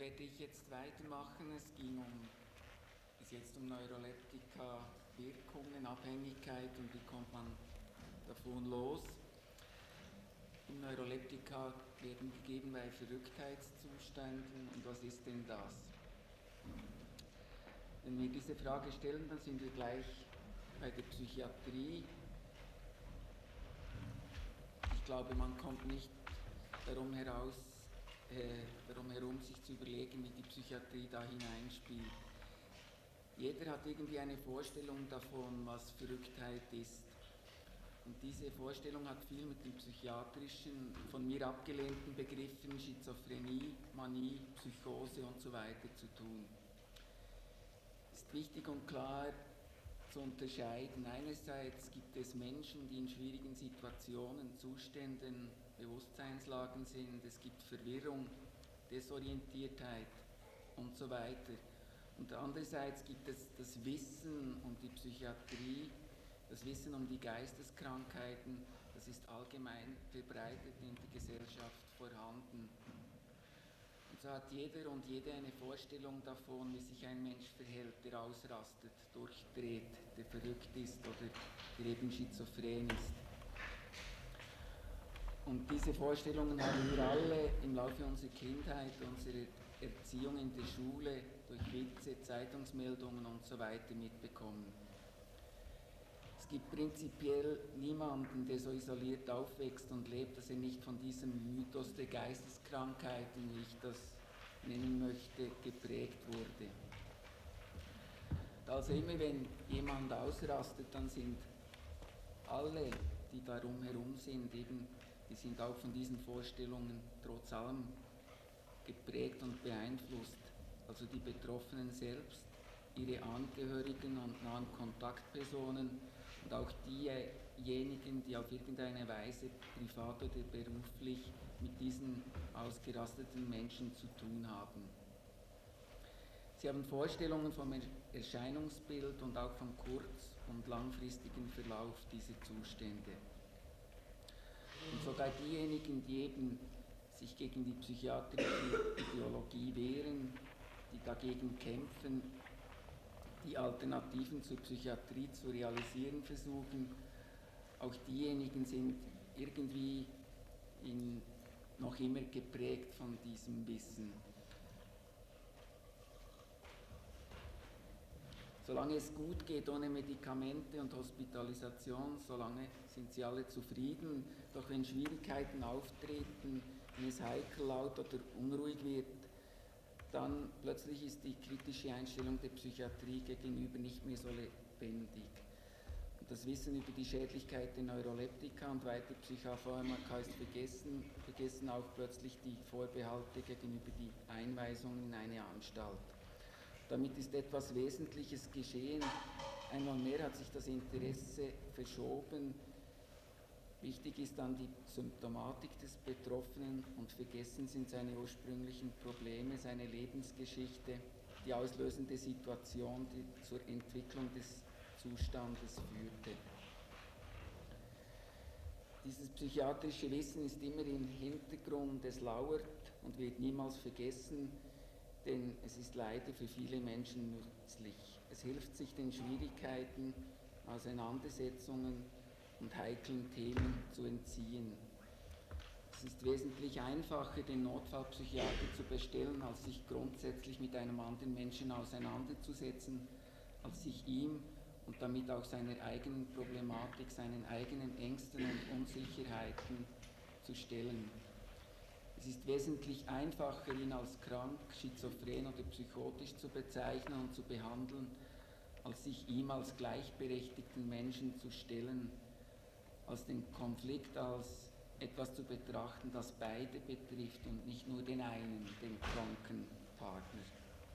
werde ich jetzt weitermachen. Es ging bis jetzt um Neuroleptika, Wirkungen, Abhängigkeit und wie kommt man davon los. Im Neuroleptika werden gegeben bei Verrücktheitszuständen. Und was ist denn das? Wenn wir diese Frage stellen, dann sind wir gleich bei der Psychiatrie. Ich glaube, man kommt nicht darum herum, sich zu überlegen, wie die Psychiatrie da hineinspielt. Jeder hat irgendwie eine Vorstellung davon, was Verrücktheit ist. Und diese Vorstellung hat viel mit den psychiatrischen, von mir abgelehnten Begriffen Schizophrenie, Manie, Psychose und so weiter zu tun. Es ist wichtig und klar zu unterscheiden. Einerseits gibt es Menschen, die in schwierigen Situationen, Zuständen, Bewusstseinslagen sind. Es gibt Verwirrung, Desorientiertheit und so weiter. Und andererseits gibt es das Wissen um die Psychiatrie, das Wissen um die Geisteskrankheiten, das ist allgemein verbreitet in der Gesellschaft vorhanden. Und so hat jeder und jede eine Vorstellung davon, wie sich ein Mensch verhält, der ausrastet, durchdreht, der verrückt ist oder der eben schizophren ist. Und diese Vorstellungen haben wir alle im Laufe unserer Kindheit, unserer Erziehung in der Schule, durch Witze, Zeitungsmeldungen und so weiter mitbekommen. Es gibt prinzipiell niemanden, der so isoliert aufwächst und lebt, dass er nicht von diesem Mythos der Geisteskrankheiten, wie ich das nennen möchte, geprägt wurde. Also immer wenn jemand ausrastet, dann sind alle, die darum herum sind, eben, die sind auch von diesen Vorstellungen trotz allem geprägt und beeinflusst. Also die Betroffenen selbst, ihre Angehörigen und nahen Kontaktpersonen und auch diejenigen, die auf irgendeine Weise privat oder beruflich mit diesen ausgerasteten Menschen zu tun haben. Sie haben Vorstellungen vom Erscheinungsbild und auch vom kurz- und langfristigen Verlauf dieser Zustände. Und sogar diejenigen, die eben sich gegen die psychiatrische Ideologie wehren, die dagegen kämpfen, die Alternativen zur Psychiatrie zu realisieren versuchen, auch diejenigen sind irgendwie noch immer geprägt von diesem Wissen. Solange es gut geht ohne Medikamente und Hospitalisation, solange sind sie alle zufrieden. Doch wenn Schwierigkeiten auftreten, wenn es heikel, laut oder unruhig wird, dann plötzlich ist die kritische Einstellung der Psychiatrie gegenüber nicht mehr so lebendig. Und das Wissen über die Schädlichkeit der Neuroleptika und weiter Psychopharmaka ist vergessen auch plötzlich die Vorbehalte gegenüber die Einweisung in eine Anstalt. Damit ist etwas Wesentliches geschehen. Einmal mehr hat sich das Interesse verschoben. Wichtig ist dann die Symptomatik des Betroffenen und vergessen sind seine ursprünglichen Probleme, seine Lebensgeschichte, die auslösende Situation, die zur Entwicklung des Zustandes führte. Dieses psychiatrische Wissen ist immer im Hintergrund, es lauert und wird niemals vergessen, denn es ist leider für viele Menschen nützlich. Es hilft sich den Schwierigkeiten, Auseinandersetzungen und heiklen Themen zu entziehen. Es ist wesentlich einfacher, den Notfallpsychiater zu bestellen, als sich grundsätzlich mit einem anderen Menschen auseinanderzusetzen, als sich ihm und damit auch seiner eigenen Problematik, seinen eigenen Ängsten und Unsicherheiten zu stellen. Es ist wesentlich einfacher, ihn als krank, schizophren oder psychotisch zu bezeichnen und zu behandeln, als sich ihm als gleichberechtigten Menschen zu stellen, als den Konflikt als etwas zu betrachten, das beide betrifft und nicht nur den einen, den kranken Partner.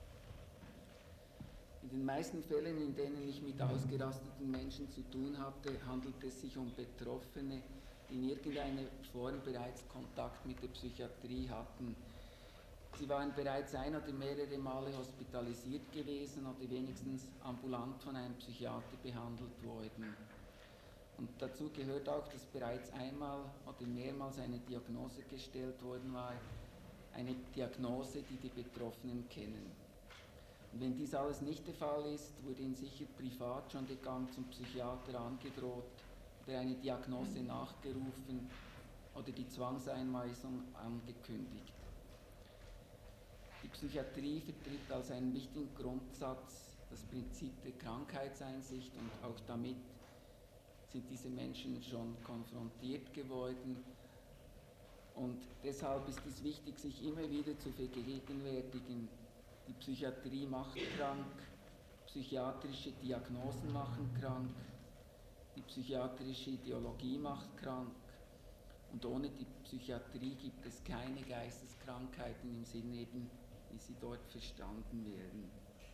In den meisten Fällen, in denen ich mit ausgerasteten Menschen zu tun hatte, handelt es sich um Betroffene, die in irgendeiner Form bereits Kontakt mit der Psychiatrie hatten. Sie waren bereits ein oder mehrere Male hospitalisiert gewesen oder wenigstens ambulant von einem Psychiater behandelt worden. Und dazu gehört auch, dass bereits einmal oder mehrmals eine Diagnose gestellt worden war, eine Diagnose, die die Betroffenen kennen. Und wenn dies alles nicht der Fall ist, wurde ihnen sicher privat schon der Gang zum Psychiater angedroht oder eine Diagnose nachgerufen oder die Zwangseinweisung angekündigt. Die Psychiatrie vertritt als einen wichtigen Grundsatz das Prinzip der Krankheitseinsicht und auch damit sind diese Menschen schon konfrontiert geworden. Und deshalb ist es wichtig, sich immer wieder zu vergegenwärtigen, die Psychiatrie macht krank, psychiatrische Diagnosen machen krank, die psychiatrische Ideologie macht krank und ohne die Psychiatrie gibt es keine Geisteskrankheiten im Sinne eben, wie sie dort verstanden werden.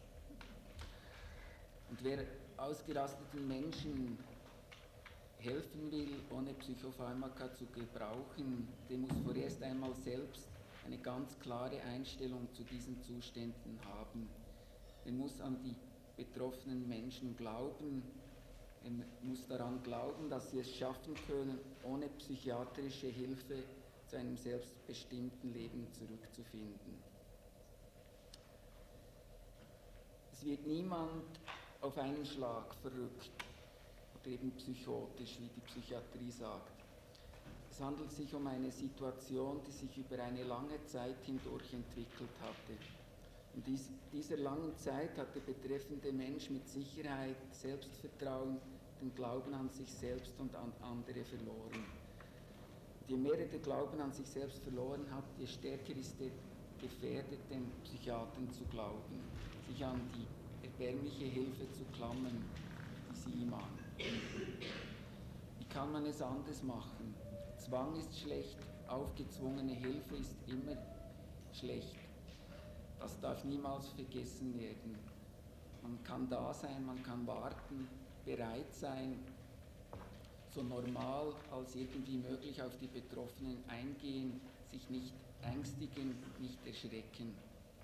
Und wer ausgerasteten Menschen helfen will, ohne Psychopharmaka zu gebrauchen, der muss vorerst einmal selbst eine ganz klare Einstellung zu diesen Zuständen haben. Er muss an die betroffenen Menschen glauben, er muss daran glauben, dass sie es schaffen können, ohne psychiatrische Hilfe zu einem selbstbestimmten Leben zurückzufinden. Es wird niemand auf einen Schlag verrückt oder eben psychotisch, wie die Psychiatrie sagt. Es handelt sich um eine Situation, die sich über eine lange Zeit hindurch entwickelt hatte. In dieser langen Zeit hat der betreffende Mensch mit Sicherheit Selbstvertrauen, den Glauben an sich selbst und an andere verloren. Und je mehr er den Glauben an sich selbst verloren hat, je stärker ist er gefährdet, den Psychiatern zu glauben, sich an die erbärmliche Hilfe zu klammern, die sie ihm an. Wie kann man es anders machen? Zwang ist schlecht, aufgezwungene Hilfe ist immer schlecht. Das darf niemals vergessen werden. Man kann da sein, man kann warten, bereit sein, so normal als irgendwie möglich auf die Betroffenen eingehen, sich nicht ängstigen, nicht erschrecken.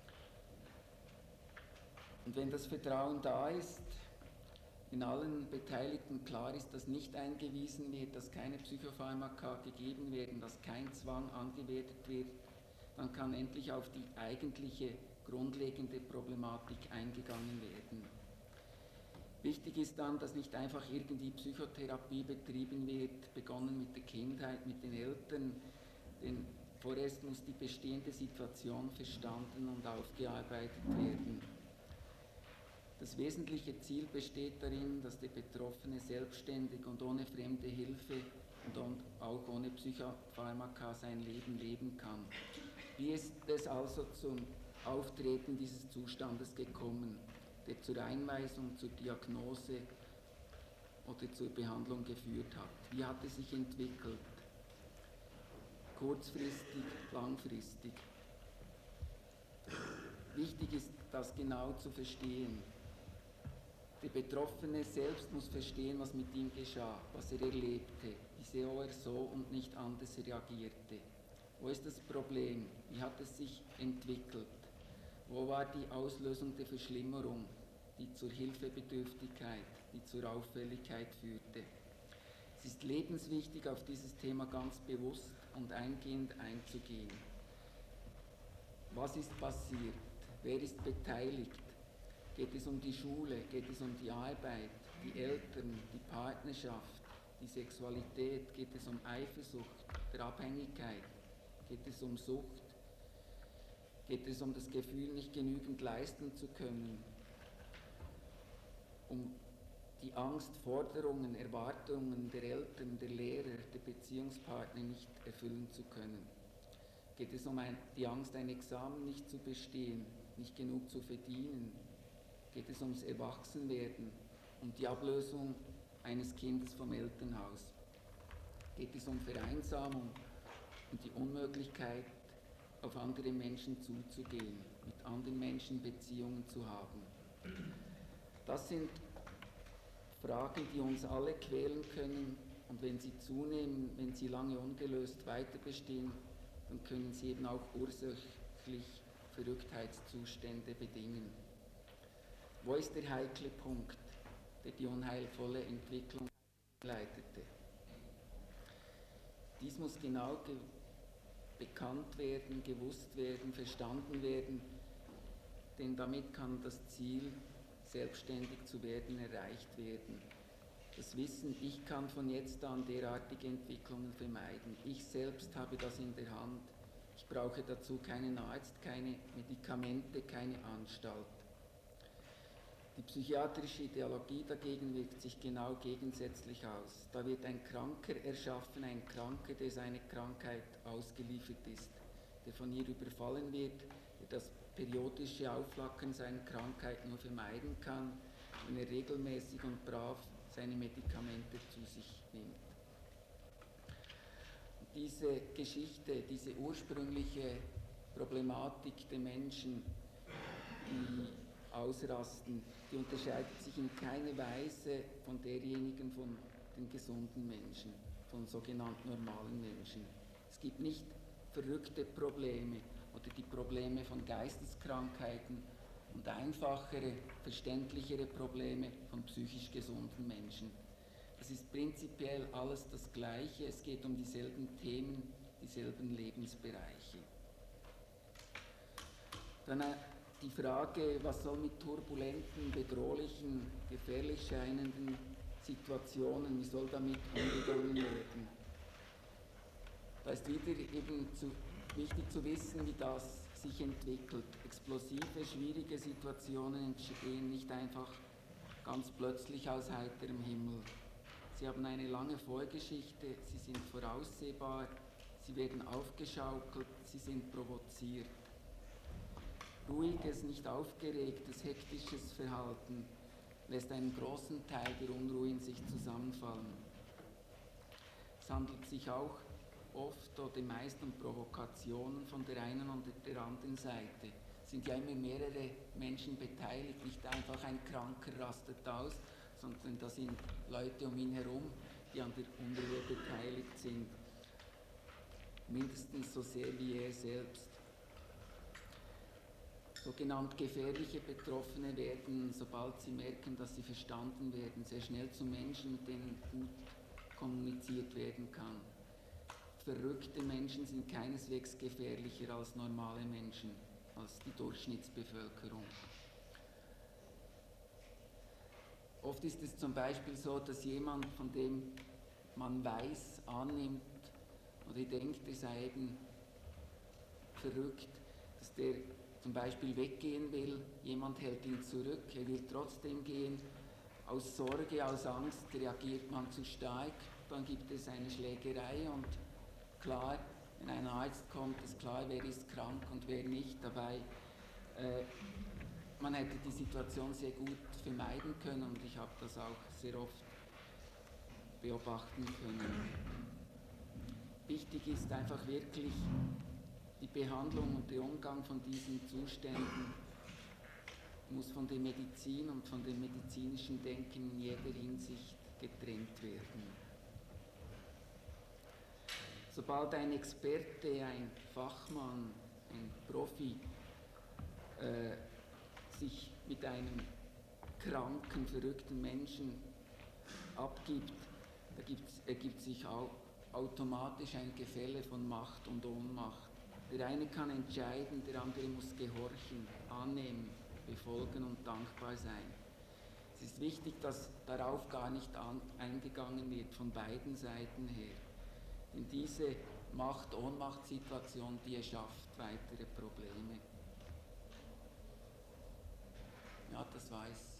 Und wenn das Vertrauen da ist, in allen Beteiligten klar ist, dass nicht eingewiesen wird, dass keine Psychopharmaka gegeben werden, dass kein Zwang angewendet wird, dann kann endlich auf die eigentliche grundlegende Problematik eingegangen werden. Wichtig ist dann, dass nicht einfach irgendwie Psychotherapie betrieben wird, begonnen mit der Kindheit, mit den Eltern, denn vorerst muss die bestehende Situation verstanden und aufgearbeitet werden. Das wesentliche Ziel besteht darin, dass der Betroffene selbstständig und ohne fremde Hilfe und auch ohne Psychopharmaka sein Leben leben kann. Wie ist es also zum Auftreten dieses Zustandes gekommen, der zur Einweisung, zur Diagnose oder zur Behandlung geführt hat? Wie hat es sich entwickelt? Kurzfristig, langfristig. Wichtig ist, das genau zu verstehen. Der Betroffene selbst muss verstehen, was mit ihm geschah, was er erlebte, wieso er so und nicht anders reagierte. Wo ist das Problem? Wie hat es sich entwickelt? Wo war die Auslösung der Verschlimmerung, die zur Hilfebedürftigkeit, die zur Auffälligkeit führte? Es ist lebenswichtig, auf dieses Thema ganz bewusst und eingehend einzugehen. Was ist passiert? Wer ist beteiligt? Geht es um die Schule? Geht es um die Arbeit, die Eltern, die Partnerschaft, die Sexualität? Geht es um Eifersucht, der Abhängigkeit? Geht es um Sucht? Geht es um das Gefühl, nicht genügend leisten zu können? Um die Angst, Forderungen, Erwartungen der Eltern, der Lehrer, der Beziehungspartner nicht erfüllen zu können? Geht es um die Angst, ein Examen nicht zu bestehen, nicht genug zu verdienen? Geht es ums Erwachsenwerden, um die Ablösung eines Kindes vom Elternhaus? Geht es um Vereinsamung und die Unmöglichkeit, auf andere Menschen zuzugehen, mit anderen Menschen Beziehungen zu haben? Das sind Fragen, die uns alle quälen können und wenn sie zunehmen, wenn sie lange ungelöst weiter bestehen, dann können sie eben auch ursächlich Verrücktheitszustände bedingen. Wo ist der heikle Punkt, der die unheilvolle Entwicklung leitete? Dies muss genau bekannt werden, gewusst werden, verstanden werden, denn damit kann das Ziel, selbstständig zu werden, erreicht werden. Das Wissen, ich kann von jetzt an derartige Entwicklungen vermeiden. Ich selbst habe das in der Hand. Ich brauche dazu keinen Arzt, keine Medikamente, keine Anstalt. Die psychiatrische Ideologie dagegen wirkt sich genau gegensätzlich aus. Da wird ein Kranker erschaffen, ein Kranker, der seine Krankheit ausgeliefert ist, der von ihr überfallen wird, der das periodische Aufflackern seiner Krankheit nur vermeiden kann, wenn er regelmäßig und brav seine Medikamente zu sich nimmt. Und diese Geschichte, diese ursprüngliche Problematik der Menschen, die ausrasten, die unterscheidet sich in keiner Weise von derjenigen von den gesunden Menschen, von sogenannten normalen Menschen. Es gibt nicht verrückte Probleme oder die Probleme von Geisteskrankheiten und einfachere, verständlichere Probleme von psychisch gesunden Menschen. Das ist prinzipiell alles das Gleiche, es geht um dieselben Themen, dieselben Lebensbereiche. Dann die Frage, was soll mit turbulenten, bedrohlichen, gefährlich scheinenden Situationen, wie soll damit umgegangen werden? Da ist wieder eben wichtig zu wissen, wie das sich entwickelt. Explosive, schwierige Situationen entstehen nicht einfach ganz plötzlich aus heiterem Himmel. Sie haben eine lange Vorgeschichte, sie sind voraussehbar, sie werden aufgeschaukelt, sie sind provoziert. Ruhiges, nicht aufgeregtes, hektisches Verhalten lässt einen großen Teil der Unruhe in sich zusammenfallen. Es handelt sich auch oft oder meist um Provokationen von der einen und der anderen Seite. Es sind ja immer mehrere Menschen beteiligt, nicht einfach ein Kranker rastet aus, sondern da sind Leute um ihn herum, die an der Unruhe beteiligt sind, mindestens so sehr wie er selbst. Sogenannt gefährliche Betroffene werden, sobald sie merken, dass sie verstanden werden, sehr schnell zu Menschen, mit denen gut kommuniziert werden kann. Verrückte Menschen sind keineswegs gefährlicher als normale Menschen, als die Durchschnittsbevölkerung. Oft ist es zum Beispiel so, dass jemand, von dem man weiß, annimmt oder denkt, er sei eben verrückt, dass der zum Beispiel weggehen will, jemand hält ihn zurück, er will trotzdem gehen. Aus Sorge, aus Angst reagiert man zu stark, dann gibt es eine Schlägerei und klar, wenn ein Arzt kommt, ist klar, wer ist krank und wer nicht. Dabei, man hätte die Situation sehr gut vermeiden können und ich habe das auch sehr oft beobachten können. Wichtig ist einfach wirklich die Behandlung und der Umgang von diesen Zuständen muss von der Medizin und von dem medizinischen Denken in jeder Hinsicht getrennt werden. Sobald ein Experte, ein Fachmann, ein Profi sich mit einem kranken, verrückten Menschen abgibt, ergibt sich auch automatisch ein Gefälle von Macht und Ohnmacht. Der eine kann entscheiden, der andere muss gehorchen, annehmen, befolgen und dankbar sein. Es ist wichtig, dass darauf gar nicht eingegangen wird, von beiden Seiten her. Denn diese Macht-Ohnmacht-Situation, die erschafft weitere Probleme. Ja, das weiß.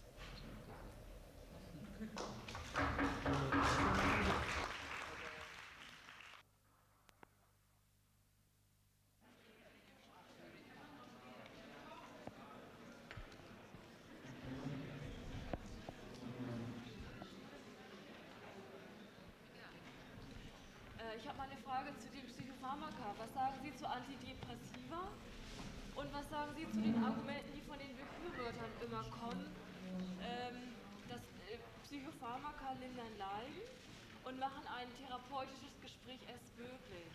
Ich habe mal eine Frage zu den Psychopharmaka. Was sagen Sie zu Antidepressiva? Und was sagen Sie zu den Argumenten, die von den Befürwortern immer kommen, dass Psychopharmaka lindern Leiden und machen ein therapeutisches Gespräch erst möglich?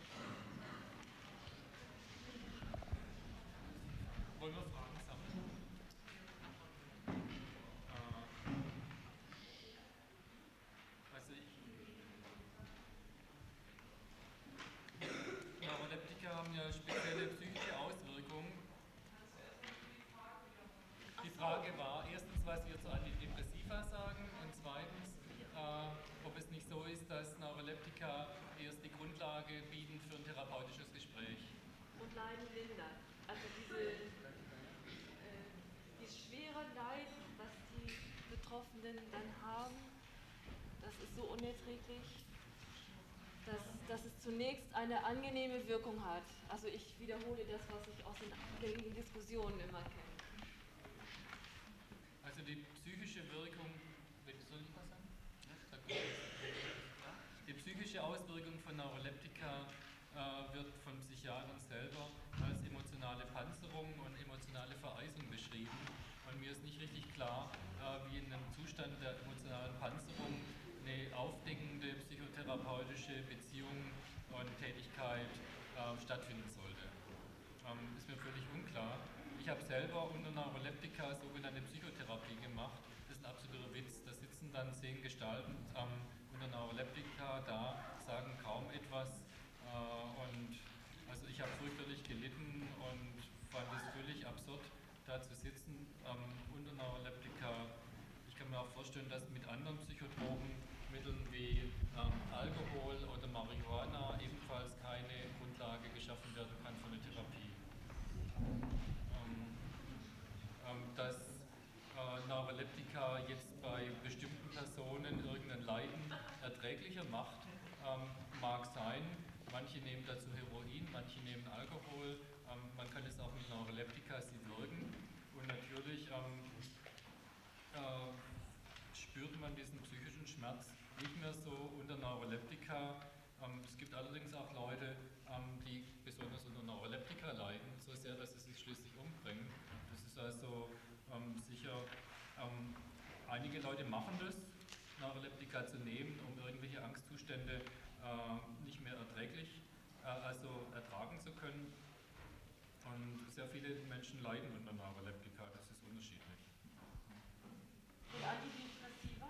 Wollen wir Fragen sammeln? Neuroleptika haben ja Neuroleptika erst die Grundlage bieten für ein therapeutisches Gespräch. Und Leiden lindern. Also dieses schwere Leiden, was die Betroffenen dann haben, das ist so unerträglich, dass es zunächst eine angenehme Wirkung hat. Also ich wiederhole das, was ich aus den gängigen Diskussionen immer kenne. Also die psychische Wirkung, soll ich was sagen? Ja, die psychische Auswirkung von Neuroleptika wird von Psychiatern selber als emotionale Panzerung und emotionale Vereisung beschrieben. Und mir ist nicht richtig klar, wie in einem Zustand der emotionalen Panzerung eine aufdeckende psychotherapeutische Beziehung und Tätigkeit stattfinden sollte. Ist mir völlig unklar. Ich habe selber unter Neuroleptika sogenannte Psychotherapie gemacht. Das ist ein absoluter Witz. Da sitzen dann 10 Gestalten unter Neuroleptika da, sagen kaum etwas. Und also ich habe fürchterlich gelitten und fand es völlig absurd, da zu sitzen unter Neuroleptika. Ich kann mir auch vorstellen, dass mit anderen Psychotropenmitteln wie Alkohol oder Marihuana ebenfalls keine Grundlage geschaffen werden kann für eine Therapie. Dass Neuroleptika jetzt bei bestimmten Personen irgendein Leiden erträglicher macht, mag sein. Manche nehmen dazu Heroin, manche nehmen Alkohol. Man kann es auch mit Neuroleptika sie wirken. Und natürlich spürt man diesen psychischen Schmerz nicht mehr so unter Neuroleptika. Es gibt allerdings auch Leute, die besonders unter Neuroleptika leiden, so sehr, dass sie sich schließlich umbringen. Das ist also sicher, einige Leute machen das, Neuroleptika zu nehmen, um irgendwelche Angstzustände nicht mehr ertragen zu können. Und sehr viele Menschen leiden unter Neuroleptika, das ist unterschiedlich. Und Antidepressiva?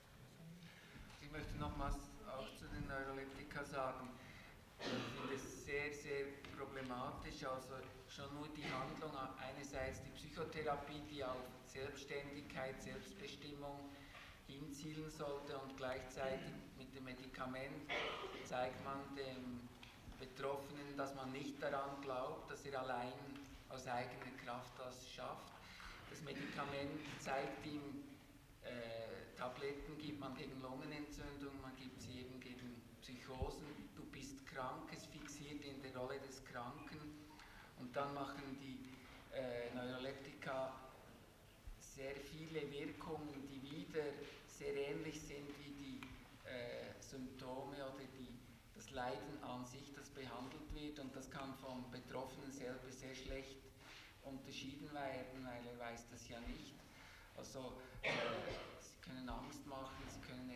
Ich möchte nochmals auch zu den Neuroleptika sagen, ich finde es sehr, sehr problematisch, also schon nur die Handlung, einerseits die Psychotherapie, die auf Selbstständigkeit, Selbstbestimmung hinzielen sollte und gleichzeitig mit dem Medikament zeigt man dem Betroffenen, dass man nicht daran glaubt, dass er allein aus eigener Kraft das schafft. Das Medikament zeigt ihm, Tabletten gibt man gegen Lungenentzündung, man gibt sie eben gegen Psychosen. Du bist krank, es fixiert in der Rolle des Kranken. Und dann machen die Neuroleptika sehr viele Wirkungen, die wieder sehr ähnlich sind wie die Symptome oder das Leiden an sich, das behandelt wird. Und das kann vom Betroffenen selber sehr schlecht unterschieden werden, weil er weiß das ja nicht. Also sie können Angst machen, sie können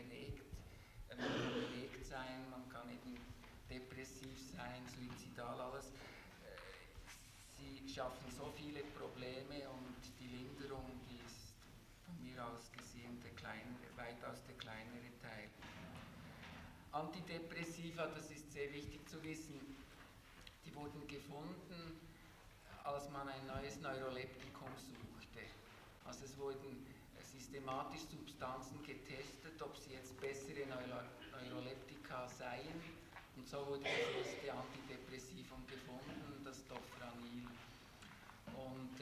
erregt sein, man kann eben depressiv sein, suizidal, alles. Sie schaffen so viele Probleme und die Linderung, die ist von mir aus gesehen weitaus der kleinere Teil. Antidepressiva, das ist sehr wichtig zu wissen, die wurden gefunden, als man ein neues Neuroleptikum suchte. Also es wurden systematisch Substanzen getestet, ob sie jetzt bessere Neuroleptika seien. Und so wurde das erste Antidepressivum gefunden, das Dofranil. Und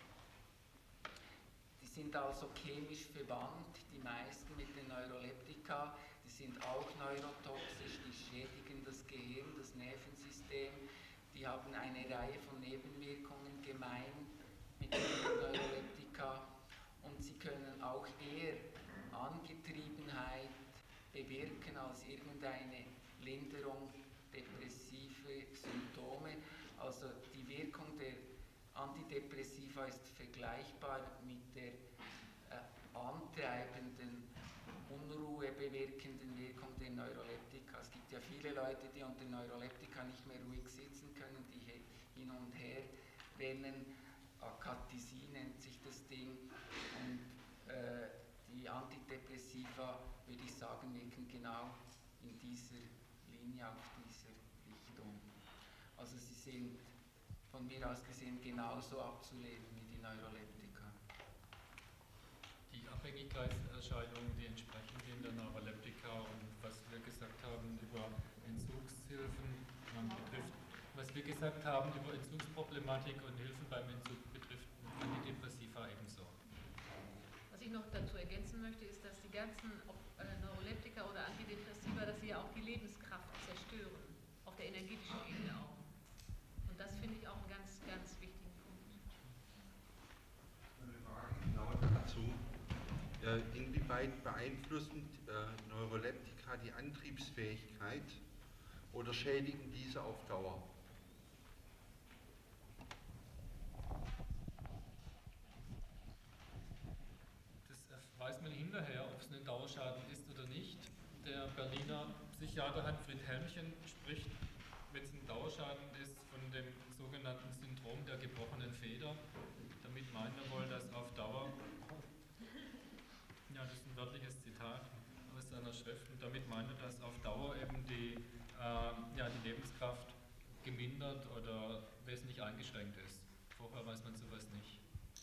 die sind also chemisch verwandt, die meisten mit den Neuroleptika. Die sind auch neurotoxisch, die schädigen das Gehirn, das Nervensystem. Die haben eine Reihe von Nebenwirkungen gemein mit den Neuroleptika. Und sie können auch eher Angetriebenheit bewirken als irgendeine Linderung depressiver Symptome. Also die Wirkung der Antidepressiva ist vergleichbar mit der antreibenden, Unruhe bewirkenden Wirkung der Neuroleptika. Es gibt ja viele Leute, die unter Neuroleptika nicht mehr ruhig sitzen können, die hin und her rennen. Akathisie nennt sich das Ding. Und die Antidepressiva, würde ich sagen, wirken genau in dieser Linie, auf dieser Richtung. Also sie sind von mir aus gesehen genauso abzulehnen wie die Neuroleptika. Die Abhängigkeitserscheinungen, die entsprechen in der Neuroleptika und was wir gesagt haben über Entzugshilfen betrifft, was wir gesagt haben über Entzugsproblematik und Hilfen beim Entzug betrifft Antidepressiva ebenso. Was ich noch dazu ergänzen möchte, ist, dass die ganzen Neuroleptika oder Antidepressiva, dass sie ja auch die Lebenskraft zerstören, auf der energetischen Ebene auch. Und das finde ich auch einen ganz, ganz wichtigen Punkt. Eine Frage genau dazu. Inwieweit beeinflussen Neuroleptika die Antriebsfähigkeit oder schädigen diese auf Dauer? Das weiß man hinterher, ob es ein Dauerschaden ist oder nicht. Der Berliner Psychiater Hans-Fried Helmchen spricht, wenn es ein Dauerschaden ist, von dem sogenannten Syndrom der gebrochenen Feder. Damit meint er wohl, dass auf Dauer, ja, das ist ein wörtliches Zitat aus seiner Schrift, und damit meint er, dass auf Dauer eben die Lebenskraft gemindert oder wesentlich eingeschränkt ist. Vorher weiß man sowas nicht.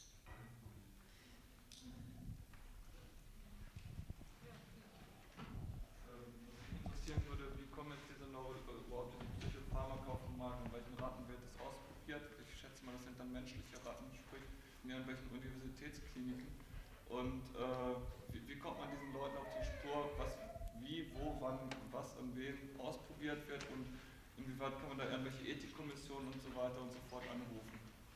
Interessieren würde, wie kommen jetzt diese überhaupt in die Psychopharmaka auf den Markt, in welchen Ratten wird das ausprobiert? Ich schätze mal, das sind dann menschliche Ratten, sprich in irgendwelchen Universitätskliniken. Und wie kommt man diesen Leuten auf die Spur, was wie, wo, wann, was an wen ausprobiert wird und inwieweit kann man da irgendwelche Ethikkommissionen und so weiter und so fort anrufen?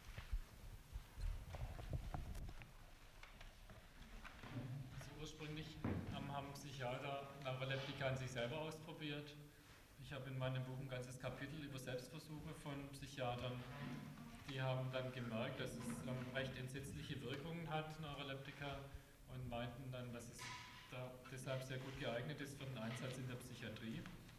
Also ursprünglich haben Psychiater Neuroleptika an sich selber ausprobiert. Ich habe in meinem Buch ein ganzes Kapitel über Selbstversuche von Psychiatern. Die haben dann gemerkt, dass es recht entsetzliche Wirkungen hat, Neuroleptika, und meinten dann, dass es da deshalb sehr gut geeignet ist für den Einsatz in der Psychiatrie.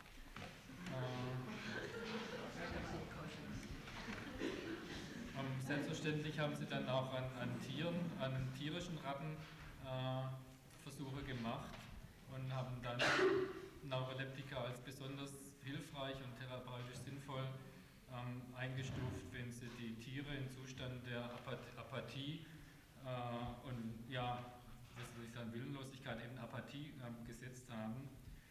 Selbstverständlich haben sie dann auch an Tieren, an tierischen Ratten Versuche gemacht und haben dann Neuroleptika als besonders hilfreich und therapeutisch sinnvoll eingestuft, wenn sie die Tiere in Zustand der Apathie und ja, was soll ich sagen, Willenlosigkeit, eben Apathie gesetzt haben.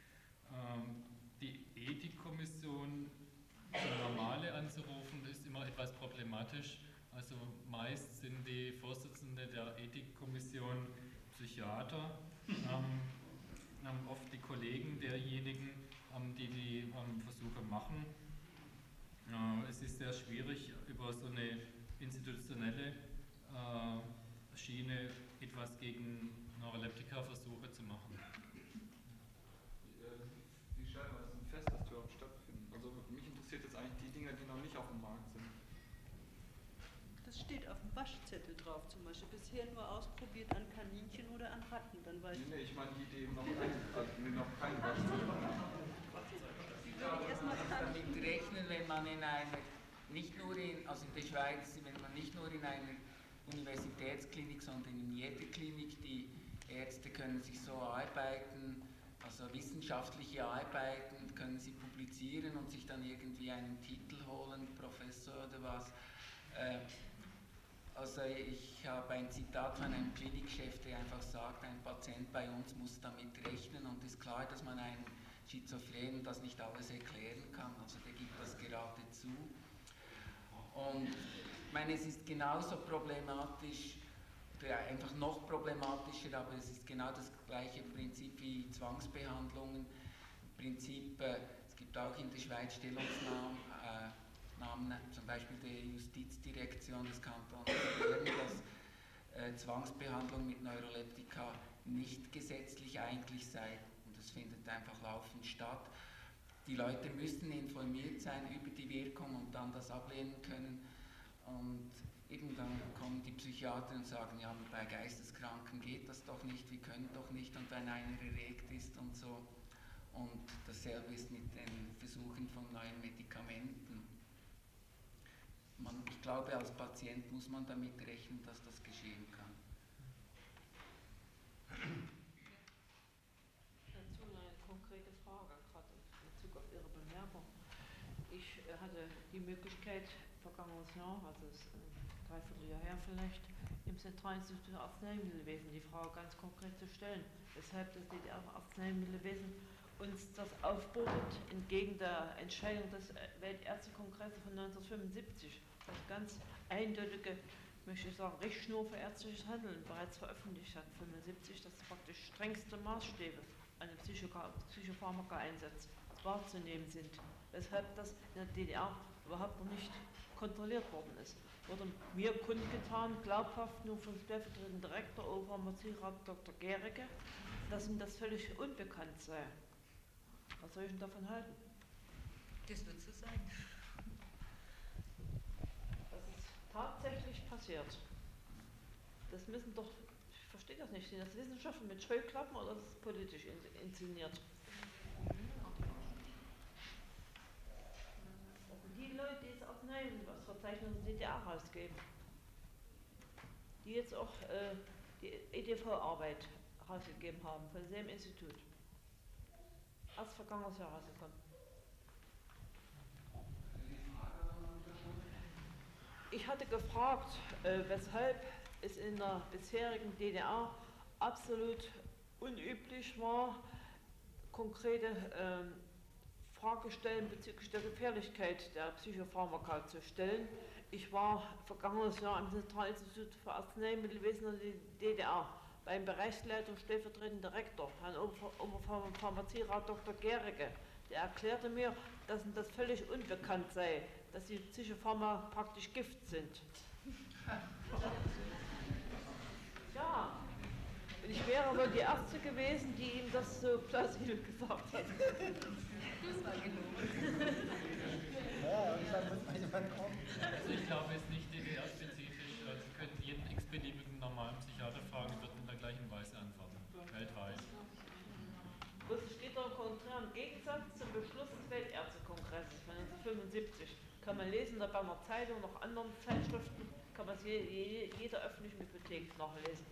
Die Ethikkommission, die normale anzurufen, ist immer etwas problematisch. Also meist sind die Vorsitzende der Ethikkommission Psychiater, oft die Kollegen derjenigen, die die Versuche machen. Es ist sehr schwierig, über so eine institutionelle Schiene etwas gegen Neuroleptika-Versuche zu machen. Wie stellen wir das denn fest, dass die überhaupt stattfinden? Also mich interessiert jetzt eigentlich die Dinge, die noch nicht auf dem Markt sind. Das steht auf dem Waschzettel drauf, zum Beispiel bisher nur ausprobiert an Kaninchen oder an Ratten, dann weiß ich. Nee, ich meine die eben noch kein Waschzettel haben. Man muss damit rechnen, wenn man in einer, nicht nur also in der Schweiz, wenn man nicht nur in einer Universitätsklinik, sondern in jeder Klinik, die Ärzte können sich so arbeiten, also wissenschaftliche Arbeiten, können sie publizieren und sich dann irgendwie einen Titel holen, Professor oder was. Also ich habe ein Zitat von einem Klinikchef, der einfach sagt, ein Patient bei uns muss damit rechnen und ist klar, dass man einem Schizophrenen das nicht alles erklären kann, also der gibt das gerade zu. Und ich meine, es ist genauso problematisch, oder einfach noch problematischer, aber es ist genau das gleiche Prinzip wie Zwangsbehandlungen. Im Prinzip, es gibt auch in der Schweiz Stellungnahmen, zum Beispiel der Justizdirektion des Kantons Bern, dass Zwangsbehandlung mit Neuroleptika nicht gesetzlich eigentlich sei. Und das findet einfach laufend statt. Die Leute müssen informiert sein über die Wirkung und dann das ablehnen können. Und eben dann kommen die Psychiater und sagen, ja, bei Geisteskranken geht das doch nicht, wir können doch nicht, und wenn einer erregt ist und so. Und dasselbe ist mit den Versuchen von neuen Medikamenten. Ich glaube, als Patient muss man damit rechnen, dass das geschehen kann. Dazu eine konkrete Frage, gerade in Bezug auf Ihre Bemerkung. Ich hatte die Möglichkeit, vergangenes Jahr, also Dreivierteljahr her vielleicht, im Zentralinstitut für Arzneimittelwesen die Frage ganz konkret zu stellen, weshalb das DDR-Arzneimittelwesen uns das aufbürdet, entgegen der Entscheidung des Weltärztekongresses von 1975, das ganz eindeutige, möchte ich sagen, Richtschnur für ärztliches Handeln bereits veröffentlicht hat, 1975, das praktisch strengste Maßstäbe an den Psychopharmaka-Einsatz wahrzunehmen sind, weshalb das in der DDR überhaupt noch nicht kontrolliert worden ist. Wurde mir kundgetan, glaubhaft nur vom stellvertretenden Direktor Oberpharmazierat Dr. Gericke, dass ihm das völlig unbekannt sei. Was soll ich denn davon halten? Das wird so sein. Das ist tatsächlich passiert. Das müssen doch, ich verstehe das nicht, sind das Wissenschaftler mit Scheuklappen oder ist es politisch inszeniert? Die Leute, die jetzt Arzneimittelverzeichnis der DDR rausgeben, die jetzt auch die EDV-Arbeit rausgegeben haben, von demselben Institut, erst vergangenes Jahr rausgekommen. Ich hatte gefragt, weshalb es in der bisherigen DDR absolut unüblich war, konkrete Fragestellen bezüglich der Gefährlichkeit der Psychopharmaka zu stellen. Ich war vergangenes Jahr am Zentralinstitut für Arzneimittelwesen der DDR beim Bereichsleiter und stellvertretenden Direktor, Herrn Oberpharmazierat Dr. Gericke. Der erklärte mir, dass ihm das völlig unbekannt sei, dass die Psychopharmaka praktisch Gift sind. Ja, und ich wäre wohl die Erste gewesen, die ihm das so plausibel gesagt hat. Das war gelogen. Also ich glaube, es ist nicht DDR-spezifisch. Sie können jeden x-beliebigen normalen Psychiater fragen, wird in der gleichen Weise antworten, weltweit. Das steht doch konträr im Gegensatz zum Beschluss des Weltärztekongresses von 1975. Kann man lesen, da bei einer Zeitung, noch anderen Zeitschriften, kann man es jeder öffentlichen Bibliothek nachlesen.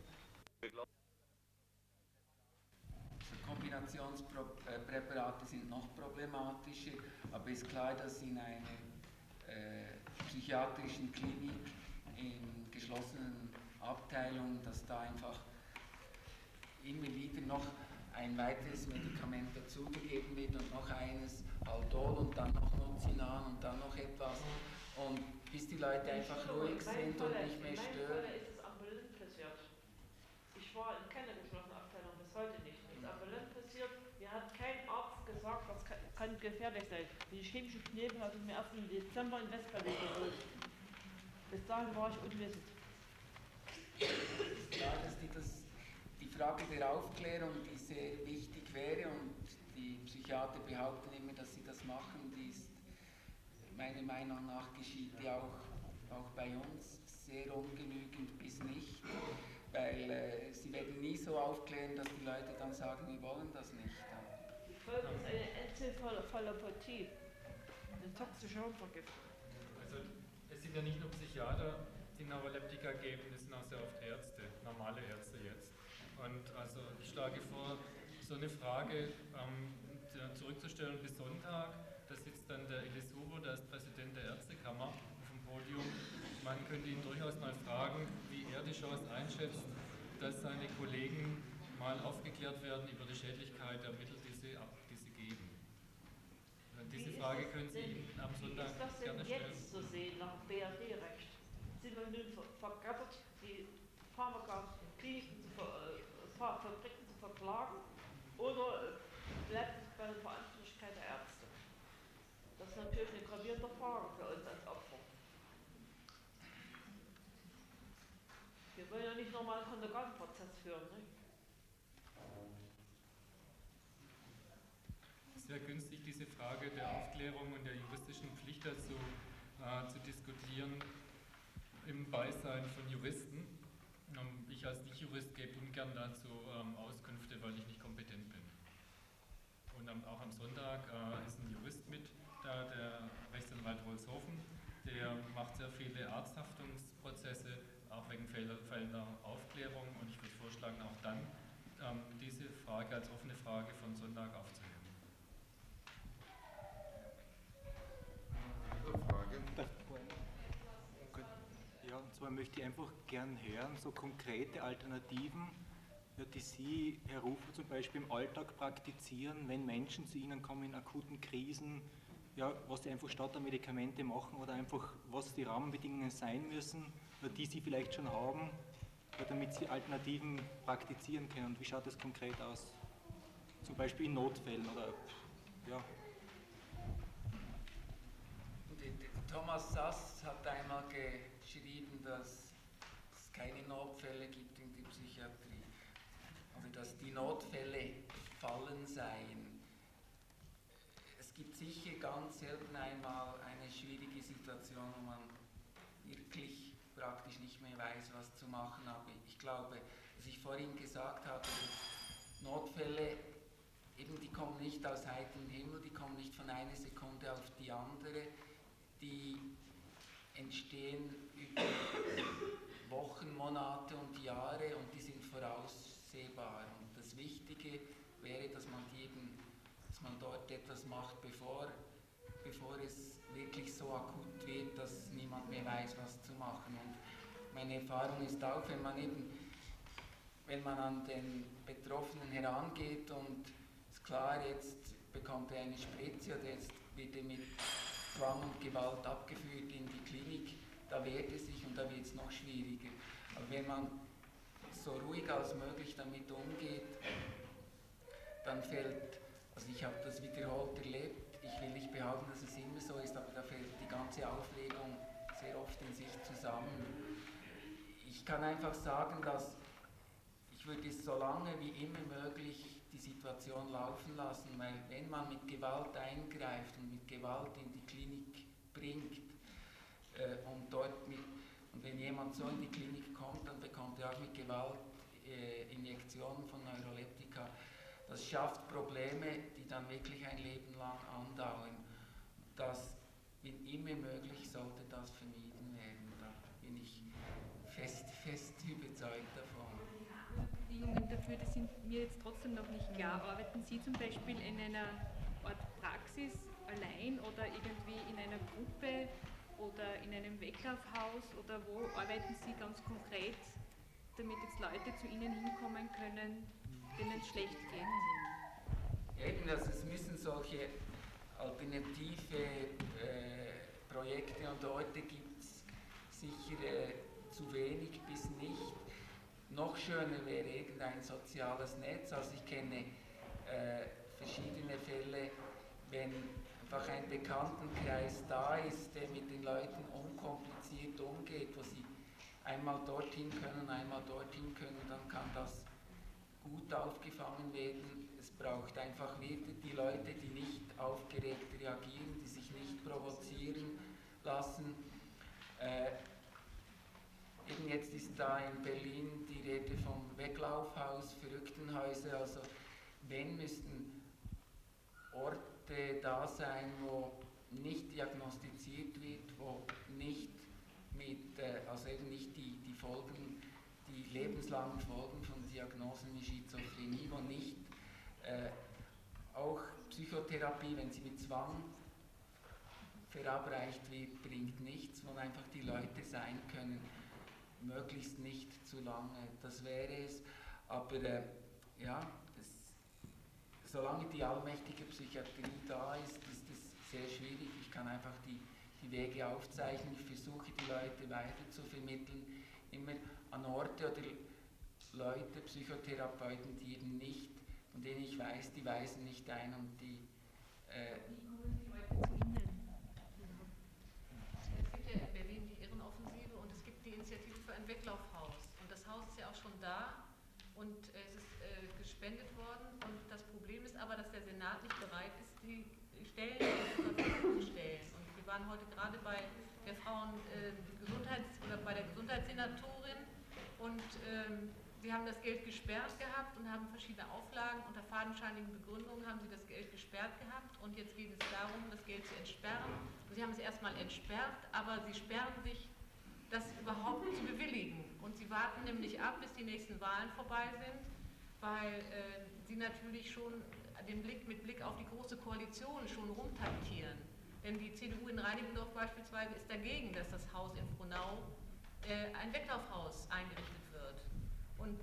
Kombinationspräparate sind noch problematischer, aber ist klar, dass in einer psychiatrischen Klinik in geschlossenen Abteilungen, dass da einfach immer wieder noch ein weiteres Medikament dazugegeben wird und noch eines Aldol und dann noch Nozinan und dann noch etwas, und bis die Leute einfach ruhig sind und nicht mehr stören. In meinem Fall ist es ambulant passiert. Ich war in keiner geschlossenen Abteilung, bis heute nicht. Es ist ambulant passiert. Mir hat kein Arzt gesagt, das kann gefährlich sein. Die chemische Knebel hatte ich mir erst im Dezember in Westberlin geholt. Bis dahin war ich unwissend. Ja, dass die Frage der Aufklärung, die sehr wichtig wäre, und die Psychiater behaupten immer, dass sie das machen, die ist meiner Meinung nach geschieht die auch bei uns sehr ungenügend bis nicht, weil sie werden nie so aufklären, dass die Leute dann sagen, wir wollen das nicht. Die Folge ist eine Enzephalopathie, eine toxische Hirnvergiftung. Also es sind ja nicht nur Psychiater, die Neuroleptika geben, es sind auch sehr oft Ärzte, normale Ärzte jetzt. Und also ich schlage vor, so eine Frage zurückzustellen bis Sonntag. Da sitzt dann der Elis Huber, der ist Präsident der Ärztekammer auf dem Podium. Man könnte ihn durchaus mal fragen, wie er die Chance einschätzt, dass seine Kollegen mal aufgeklärt werden über die Schädlichkeit der Mittel, die sie geben. Diese Frage können Sie ihm am Sonntag gerne stellen. Wie ist das denn jetzt zu sehen nach BRD-Recht? Sind wir nun vergattert, die Pharmaka-Kliniken Fabriken zu verklagen, oder bleibt es bei der Verantwortlichkeit der Ärzte? Das ist natürlich eine gravierende Frage für uns als Opfer. Wir wollen ja nicht nochmal einen Kontergantenprozess führen, ne? Es wäre günstig, diese Frage der Aufklärung und der juristischen Pflicht dazu zu diskutieren im Beisein von Juristen. Ich als Nicht-Jurist gebe ungern dazu Auskünfte, weil ich nicht kompetent bin. Und auch am Sonntag ist ein Jurist mit da, der Rechtsanwalt Wolfshofen, der macht sehr viele Arzthaftungsprozesse, auch wegen fehlender Aufklärung, und ich würde vorschlagen, auch dann diese Frage als offene Frage von Sonntag aufzunehmen. Frage. Ja, und zwar möchte ich einfach gern hören, so konkrete Alternativen, ja, die Sie, Herr Rufer, zum Beispiel im Alltag praktizieren, wenn Menschen zu Ihnen kommen in akuten Krisen, ja, was Sie einfach statt der Medikamente machen oder einfach, was die Rahmenbedingungen sein müssen, die Sie vielleicht schon haben, ja, damit Sie Alternativen praktizieren können. Und wie schaut das konkret aus? Zum Beispiel in Notfällen oder, ja. Thomas Sass hat einmal geschrieben, dass es keine Notfälle gibt in der Psychiatrie. Also dass die Notfälle Fallen seien. Es gibt sicher ganz selten einmal eine schwierige Situation, wo man wirklich praktisch nicht mehr weiß, was zu machen. Aber ich glaube, was ich vorhin gesagt habe, Notfälle, eben die kommen nicht aus heiterem Himmel, die kommen nicht von einer Sekunde auf die andere. Die entstehen über Wochen, Monate und Jahre und die sind voraussehbar. Und das Wichtige wäre, dass man dort etwas macht, bevor es wirklich so akut wird, dass niemand mehr weiß, was zu machen. Und meine Erfahrung ist auch, wenn man an den Betroffenen herangeht und ist klar, jetzt bekommt er eine Spritze oder jetzt wird er mit Zwang und Gewalt abgeführt in die Klinik, da wehrt es sich und da wird es noch schwieriger. Aber wenn man so ruhig als möglich damit umgeht, dann fällt, also ich habe das wiederholt erlebt, ich will nicht behaupten, dass es immer so ist, aber da fällt die ganze Aufregung sehr oft in sich zusammen. Ich kann einfach sagen, dass ich würde es so lange wie immer möglich die Situation laufen lassen, weil wenn man mit Gewalt eingreift und mit Gewalt in die Klinik bringt und wenn jemand so in die Klinik kommt, dann bekommt er auch mit Gewalt Injektionen von Neuroleptika. Das schafft Probleme, die dann wirklich ein Leben lang andauern. Das, wenn immer möglich, sollte das vermieden werden. Da bin ich fest überzeugt davon. Bedingungen dafür, die sind mir jetzt trotzdem noch nicht klar. Arbeiten Sie zum Beispiel in einer Art Praxis allein oder irgendwie in einer Gruppe oder in einem Wecklaufhaus oder wo arbeiten Sie ganz konkret, damit jetzt Leute zu Ihnen hinkommen können, denen es schlecht geht? Eben, also es müssen solche alternative Projekte und Orte gibt es sicher zu wenig bis nicht. Noch schöner wäre irgendein soziales Netz. Also ich kenne verschiedene Fälle, wenn einfach ein Bekanntenkreis da ist, der mit den Leuten unkompliziert umgeht, wo sie einmal dorthin können, dann kann das gut aufgefangen werden. Es braucht einfach wieder die Leute, die nicht aufgeregt reagieren, die sich nicht provozieren lassen. Eben jetzt ist da in Berlin die Rede vom Weglaufhaus, Verrücktenhäuser, also wenn müssten Orte da sein, wo nicht diagnostiziert wird, wo nicht also eben nicht die Folgen, die lebenslangen Folgen von Diagnosen wie Schizophrenie, wo nicht auch Psychotherapie, wenn sie mit Zwang verabreicht wird, bringt nichts, wo einfach die Leute sein können, möglichst nicht zu lange, das wäre es, aber solange die allmächtige Psychiatrie da ist, ist es sehr schwierig. Ich kann einfach die Wege aufzeichnen, ich versuche die Leute weiter zu vermitteln, immer an Orte oder Leute, Psychotherapeuten, die eben nicht, von denen ich weiß, die weisen nicht ein und die... Wie kommen die Leute zu Ihnen? Es gibt ja in Berlin die Irrenoffensive und es gibt die Initiative für ein Weglaufhaus. Und das Haus ist ja auch schon da und es ist gespendet worden. Und das Problem ist aber, dass der Senat nicht bereit ist, die Stellen zur Verfügung zu stellen. Und wir waren heute gerade bei der bei der Gesundheitssenatorin und sie haben das Geld gesperrt gehabt und haben verschiedene Auflagen. Unter fadenscheinigen Begründungen haben sie das Geld gesperrt gehabt und jetzt geht es darum, das Geld zu entsperren. Und sie haben es erstmal entsperrt, aber sie sperren sich, das überhaupt zu bewilligen. Und sie warten nämlich ab, bis die nächsten Wahlen vorbei sind, weil sie natürlich schon mit Blick auf die Große Koalition schon rumtaktieren. Denn die CDU in Reinickendorf beispielsweise ist dagegen, dass das Haus in Frohnau ein Weglaufhaus eingerichtet wird. Und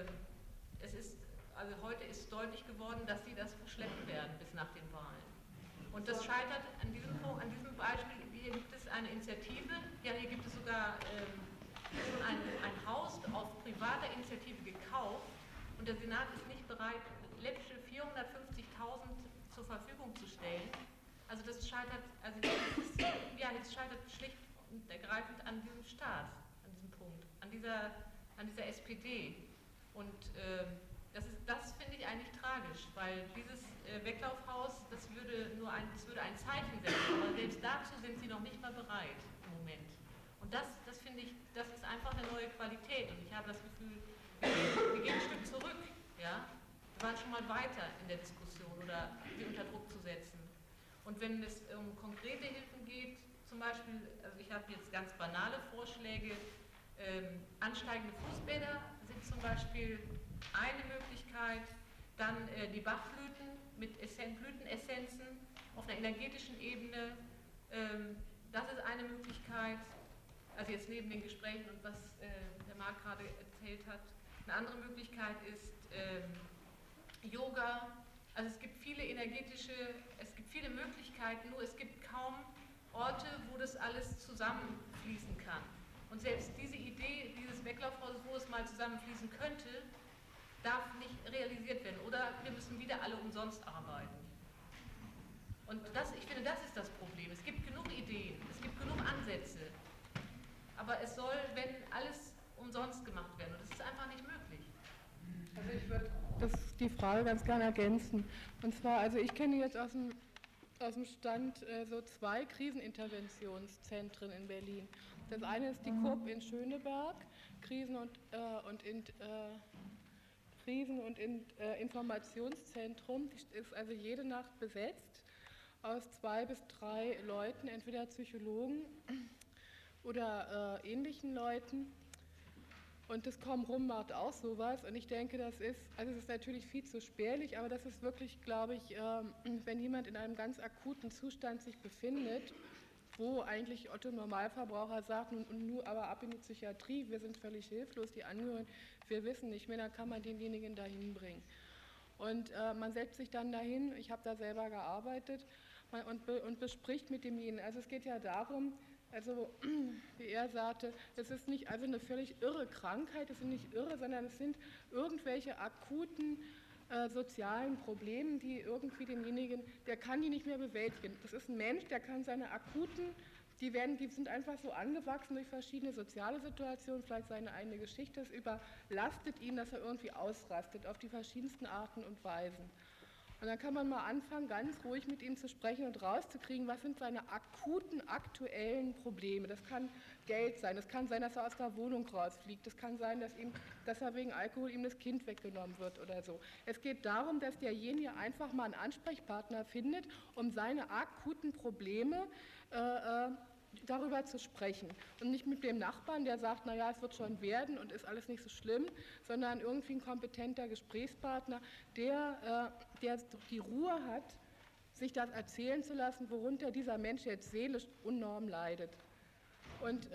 also heute ist deutlich geworden, dass sie das verschleppen werden bis nach den Wahlen. Und das scheitert an diesem Punkt, an diesem Beispiel. Hier gibt es eine Initiative, ja, hier gibt es sogar schon ein Haus auf privater Initiative gekauft und der Senat ist nicht bereit, läppische 450.000 zur Verfügung zu stellen. Also das scheitert, es scheitert schlicht und ergreifend an diesem Staat, an diesem Punkt, an dieser SPD. Und das finde ich eigentlich tragisch, weil dieses Weglaufhaus, das würde ein Zeichen setzen, aber selbst dazu sind sie noch nicht mal bereit im Moment. Und das finde ich, das ist einfach eine neue Qualität und ich habe das Gefühl, wir gehen ein Stück zurück, ja? Wir waren schon mal weiter in der Diskussion oder sie unter Druck zu setzen. Und wenn es um konkrete Hilfen geht, zum Beispiel, also ich habe jetzt ganz banale Vorschläge, ansteigende Fußbäder sind zum Beispiel eine Möglichkeit, dann die Bachblüten mit Blütenessenzen auf einer energetischen Ebene, das ist eine Möglichkeit, also jetzt neben den Gesprächen und was der Marc gerade erzählt hat. Eine andere Möglichkeit ist Yoga, also es gibt viele Möglichkeiten, nur es gibt kaum Orte, wo das alles zusammenfließen kann. Und selbst diese Idee dieses Weglaufhauses, wo es mal zusammenfließen könnte, darf nicht realisiert werden. Oder wir müssen wieder alle umsonst arbeiten. Und ich finde, das ist das Problem. Es gibt genug Ideen, es gibt genug Ansätze. Aber es soll, wenn alles umsonst gemacht werden. Und das ist einfach nicht möglich. Also ich würde die Frage ganz gerne ergänzen. Und zwar, also ich kenne jetzt aus dem Stand so 2 Kriseninterventionszentren in Berlin. Das eine ist die KUB in Schöneberg, Krisen- und Informationszentrum. Die ist also jede Nacht besetzt aus 2 bis 3 Leuten, entweder Psychologen oder ähnlichen Leuten. Und das Komrum macht auch sowas. Und ich denke, es ist natürlich viel zu spärlich, aber das ist wirklich, glaube ich, wenn jemand in einem ganz akuten Zustand sich befindet, wo eigentlich Otto Normalverbraucher sagt, nun aber ab in die Psychiatrie, wir sind völlig hilflos, die Angehörigen, wir wissen nicht mehr, dann kann man denjenigen dahin bringen. Und man setzt sich dann dahin, ich habe da selber gearbeitet, und bespricht mit demjenigen. Also es geht ja darum, also wie er sagte, es ist nicht also eine völlig irre Krankheit, es sind nicht irre, sondern es sind irgendwelche akuten sozialen Probleme, die irgendwie denjenigen, der kann die nicht mehr bewältigen. Das ist ein Mensch, der kann seine akuten, die sind einfach so angewachsen durch verschiedene soziale Situationen, vielleicht seine eigene Geschichte, es überlastet ihn, dass er irgendwie ausrastet auf die verschiedensten Arten und Weisen. Und dann kann man mal anfangen, ganz ruhig mit ihm zu sprechen und rauszukriegen, was sind seine akuten, aktuellen Probleme. Das kann Geld sein, das kann sein, dass er aus der Wohnung rausfliegt, das kann sein, dass er wegen Alkohol ihm das Kind weggenommen wird oder so. Es geht darum, dass derjenige einfach mal einen Ansprechpartner findet, um seine akuten Probleme darüber zu sprechen. Und nicht mit dem Nachbarn, der sagt, naja, es wird schon werden und ist alles nicht so schlimm, sondern irgendwie ein kompetenter Gesprächspartner, der die Ruhe hat, sich das erzählen zu lassen, worunter dieser Mensch jetzt seelisch enorm leidet. Und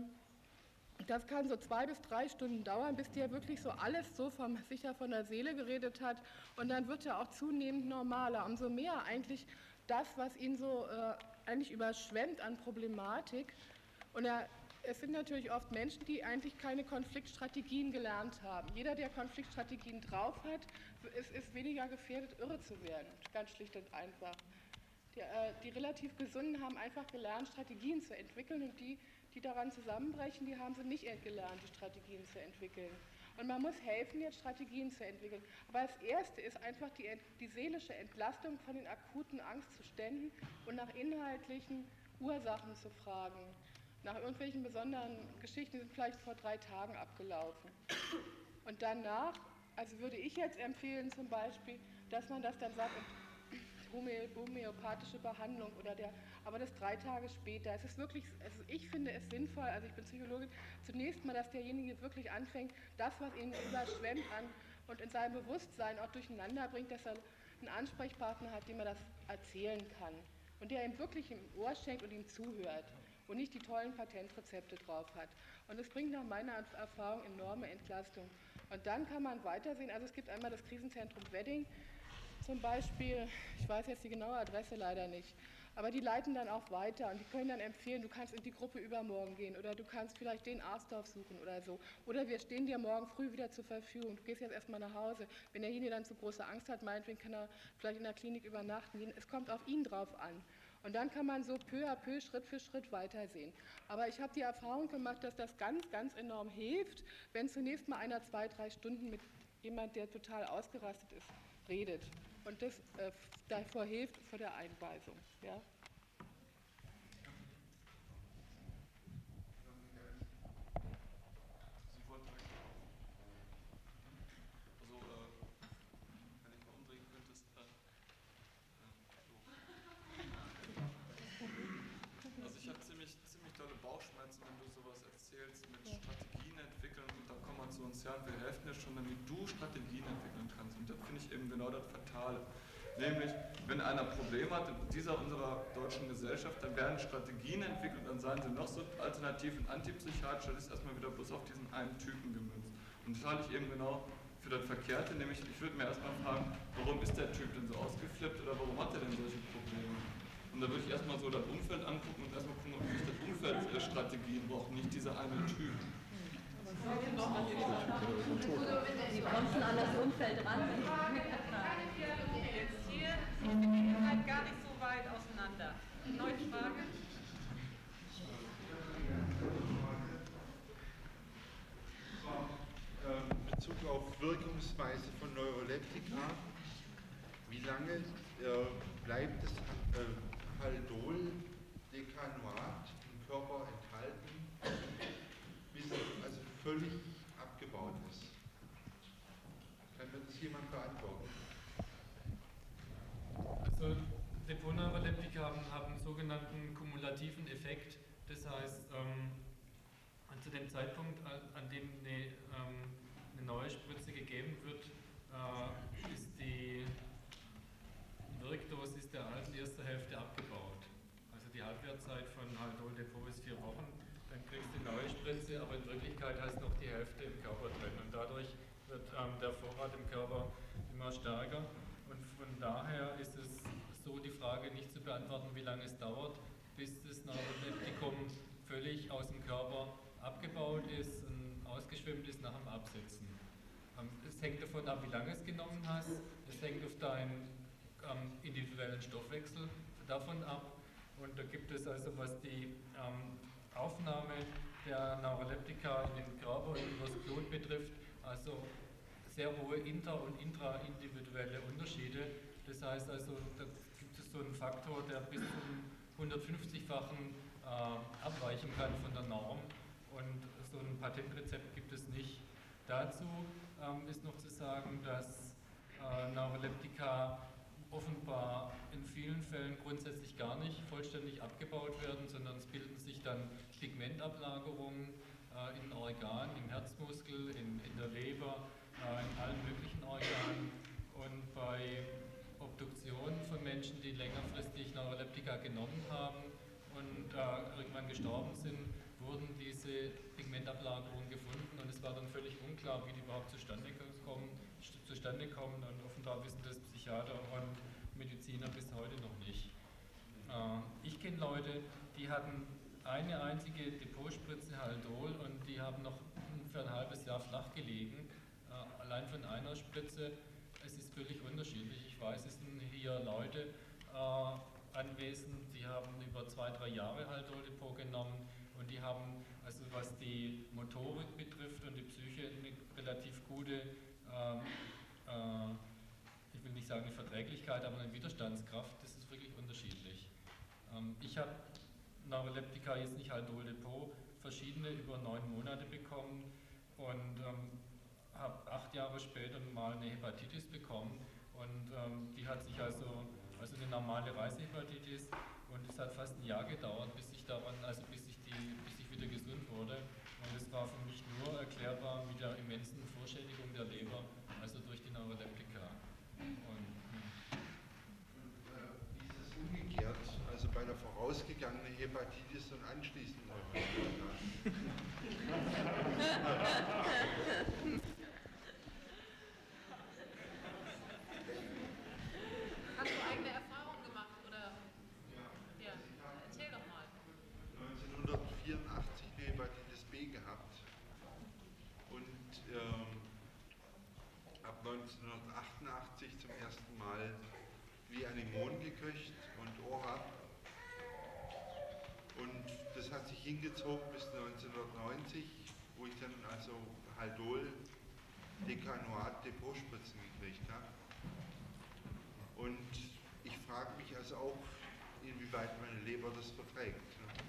das kann so 2 bis 3 Stunden dauern, bis der wirklich so alles so sicher von der Seele geredet hat. Und dann wird er auch zunehmend normaler. Umso mehr eigentlich das, was ihn so eigentlich überschwemmt an Problematik. Und es sind natürlich oft Menschen, die eigentlich keine Konfliktstrategien gelernt haben. Jeder, der Konfliktstrategien drauf hat, ist weniger gefährdet, irre zu werden. Ganz schlicht und einfach. Die relativ Gesunden haben einfach gelernt, Strategien zu entwickeln, und die daran zusammenbrechen, die haben sie nicht gelernt, die Strategien zu entwickeln. Und man muss helfen, jetzt Strategien zu entwickeln. Aber das Erste ist einfach die seelische Entlastung von den akuten Angstzuständen und nach inhaltlichen Ursachen zu fragen. Nach irgendwelchen besonderen Geschichten, die sind vielleicht vor 3 Tagen abgelaufen. Und danach, also würde ich jetzt empfehlen zum Beispiel, dass man das dann sagt, homöopathische Behandlung aber das 3 Tage später. Es ist wirklich, also ich finde es sinnvoll, also ich bin Psychologin, zunächst mal, dass derjenige wirklich anfängt, das, was ihn überschwemmt und in seinem Bewusstsein auch durcheinander bringt, dass er einen Ansprechpartner hat, dem er das erzählen kann und der ihm wirklich im Ohr schenkt und ihm zuhört. wo nicht die tollen Patentrezepte drauf hat. Und es bringt nach meiner Erfahrung enorme Entlastung. Und dann kann man weitersehen, also es gibt einmal das Krisenzentrum Wedding zum Beispiel, ich weiß jetzt die genaue Adresse leider nicht, aber die leiten dann auch weiter und die können dann empfehlen, du kannst in die Gruppe übermorgen gehen oder du kannst vielleicht den Arzt aufsuchen oder so. Oder wir stehen dir morgen früh wieder zur Verfügung, du gehst jetzt erstmal nach Hause. Wenn derjenige dann zu große Angst hat, meinetwegen kann er vielleicht in der Klinik übernachten. Es kommt auf ihn drauf an. Und dann kann man so peu à peu, Schritt für Schritt weitersehen. Aber ich habe die Erfahrung gemacht, dass das ganz, ganz enorm hilft, wenn zunächst mal einer 2-3 Stunden mit jemand, der total ausgerastet ist, redet. Und das davor hilft vor der Einweisung. Ja? Wir helfen dir schon, damit du Strategien entwickeln kannst. Und das finde ich eben genau das Fatale. Nämlich, wenn einer Probleme hat in dieser unserer deutschen Gesellschaft, dann werden Strategien entwickelt, dann seien sie noch so alternativ und antipsychiatrisch, das ist erstmal wieder bloß auf diesen einen Typen gemünzt. Und das halte ich eben genau für das Verkehrte, nämlich ich würde mir erstmal fragen, warum ist der Typ denn so ausgeflippt oder warum hat er denn solche Probleme? Und da würde ich erstmal so das Umfeld angucken und erstmal gucken, ob ich das Umfeld Strategien brauche, nicht dieser eine Typ. Wie kommst du an das Umfeld ran? Jetzt hier ist die Gelegenheit gar nicht so weit auseinander. Neue Frage? In Bezug auf Wirkungsweise von Neuroleptika, wie lange bleibt das Haldol-Decanoat im Körper enthalten, bis also völlig abgebaut ist? Kann mir das jemand beantworten? Also Depotneuroleptika haben einen sogenannten kumulativen Effekt. Das heißt, zu dem Zeitpunkt, an dem eine neue Spritze gegeben wird, ist die Wirkdosis der alten ersten Hälfte abgebaut. Also die Halbwertzeit von Haldol-Depot ist 4 Wochen. Dann kriegst du eine neue Spritze, aber in Wirklichkeit hast du noch die Hälfte im Körper drin. Und dadurch wird der Vorrat im Körper immer stärker. Und von daher ist es so die Frage nicht zu beantworten, wie lange es dauert, bis das Neuroleptikum völlig aus dem Körper abgebaut ist und ausgeschwemmt ist nach dem Absetzen. Es hängt davon ab, wie lange es genommen hast. Es hängt auf deinen individuellen Stoffwechsel davon ab. Und da gibt es also, was die Aufnahme der Neuroleptika in den Körper und übers Blut betrifft, also sehr hohe inter- und intraindividuelle Unterschiede. Das heißt also, da gibt es so einen Faktor, der bis zum 150-fachen abweichen kann von der Norm. Und so ein Patentrezept gibt es nicht. Dazu ist noch zu sagen, dass Neuroleptika offenbar in vielen Fällen grundsätzlich gar nicht vollständig abgebaut werden, sondern es bilden sich dann Pigmentablagerungen in Organen, im Herzmuskel, in der Leber, in allen möglichen Organen. Und bei Obduktionen von Menschen, die längerfristig Neuroleptika genommen haben und irgendwann gestorben sind, wurden diese Pigmentablagerungen gefunden und es war dann völlig unklar, wie die überhaupt zustande kommen und offenbar wissen das Psychiater und Mediziner bis heute noch nicht. Ich kenne Leute, die hatten eine einzige Depotspritze Haldol und die haben noch für ein halbes Jahr flach gelegen, allein von einer Spritze. Es ist völlig unterschiedlich. Ich weiß, es sind hier Leute anwesend, die haben über 2-3 Jahre Haldol-Depot genommen und die haben, also was die Motorik betrifft und die Psyche, eine relativ gute, ich will nicht sagen eine Verträglichkeit, aber eine Widerstandskraft. Das ist wirklich unterschiedlich. Ich habe Neuroleptika, jetzt nicht Haldol-Depot, verschiedene über 9 Monate bekommen und habe 8 Jahre später mal eine Hepatitis bekommen und die hat sich also eine normale Reisehepatitis und es hat fast ein Jahr gedauert, bis ich wieder gesund wurde und es war für mich nur erklärbar mit der immensen Vorschädigung der Leber, also durch die Neuroleptika. Wie ist es umgekehrt? Also bei der vorausgegangene Hepatitis und anschließend Rheumatoid. Hast du eigene Erfahrungen gemacht, oder? Ja, erzähl doch mal. 1984 eine Hepatitis B gehabt und ab 1988 zum ersten Mal wie Anemon geköcht und Ora. Und das hat sich hingezogen bis 1990, wo ich dann also Haldol, Decanoat, Depotspritzen gekriegt habe. Und ich frage mich also auch, inwieweit meine Leber das verträgt.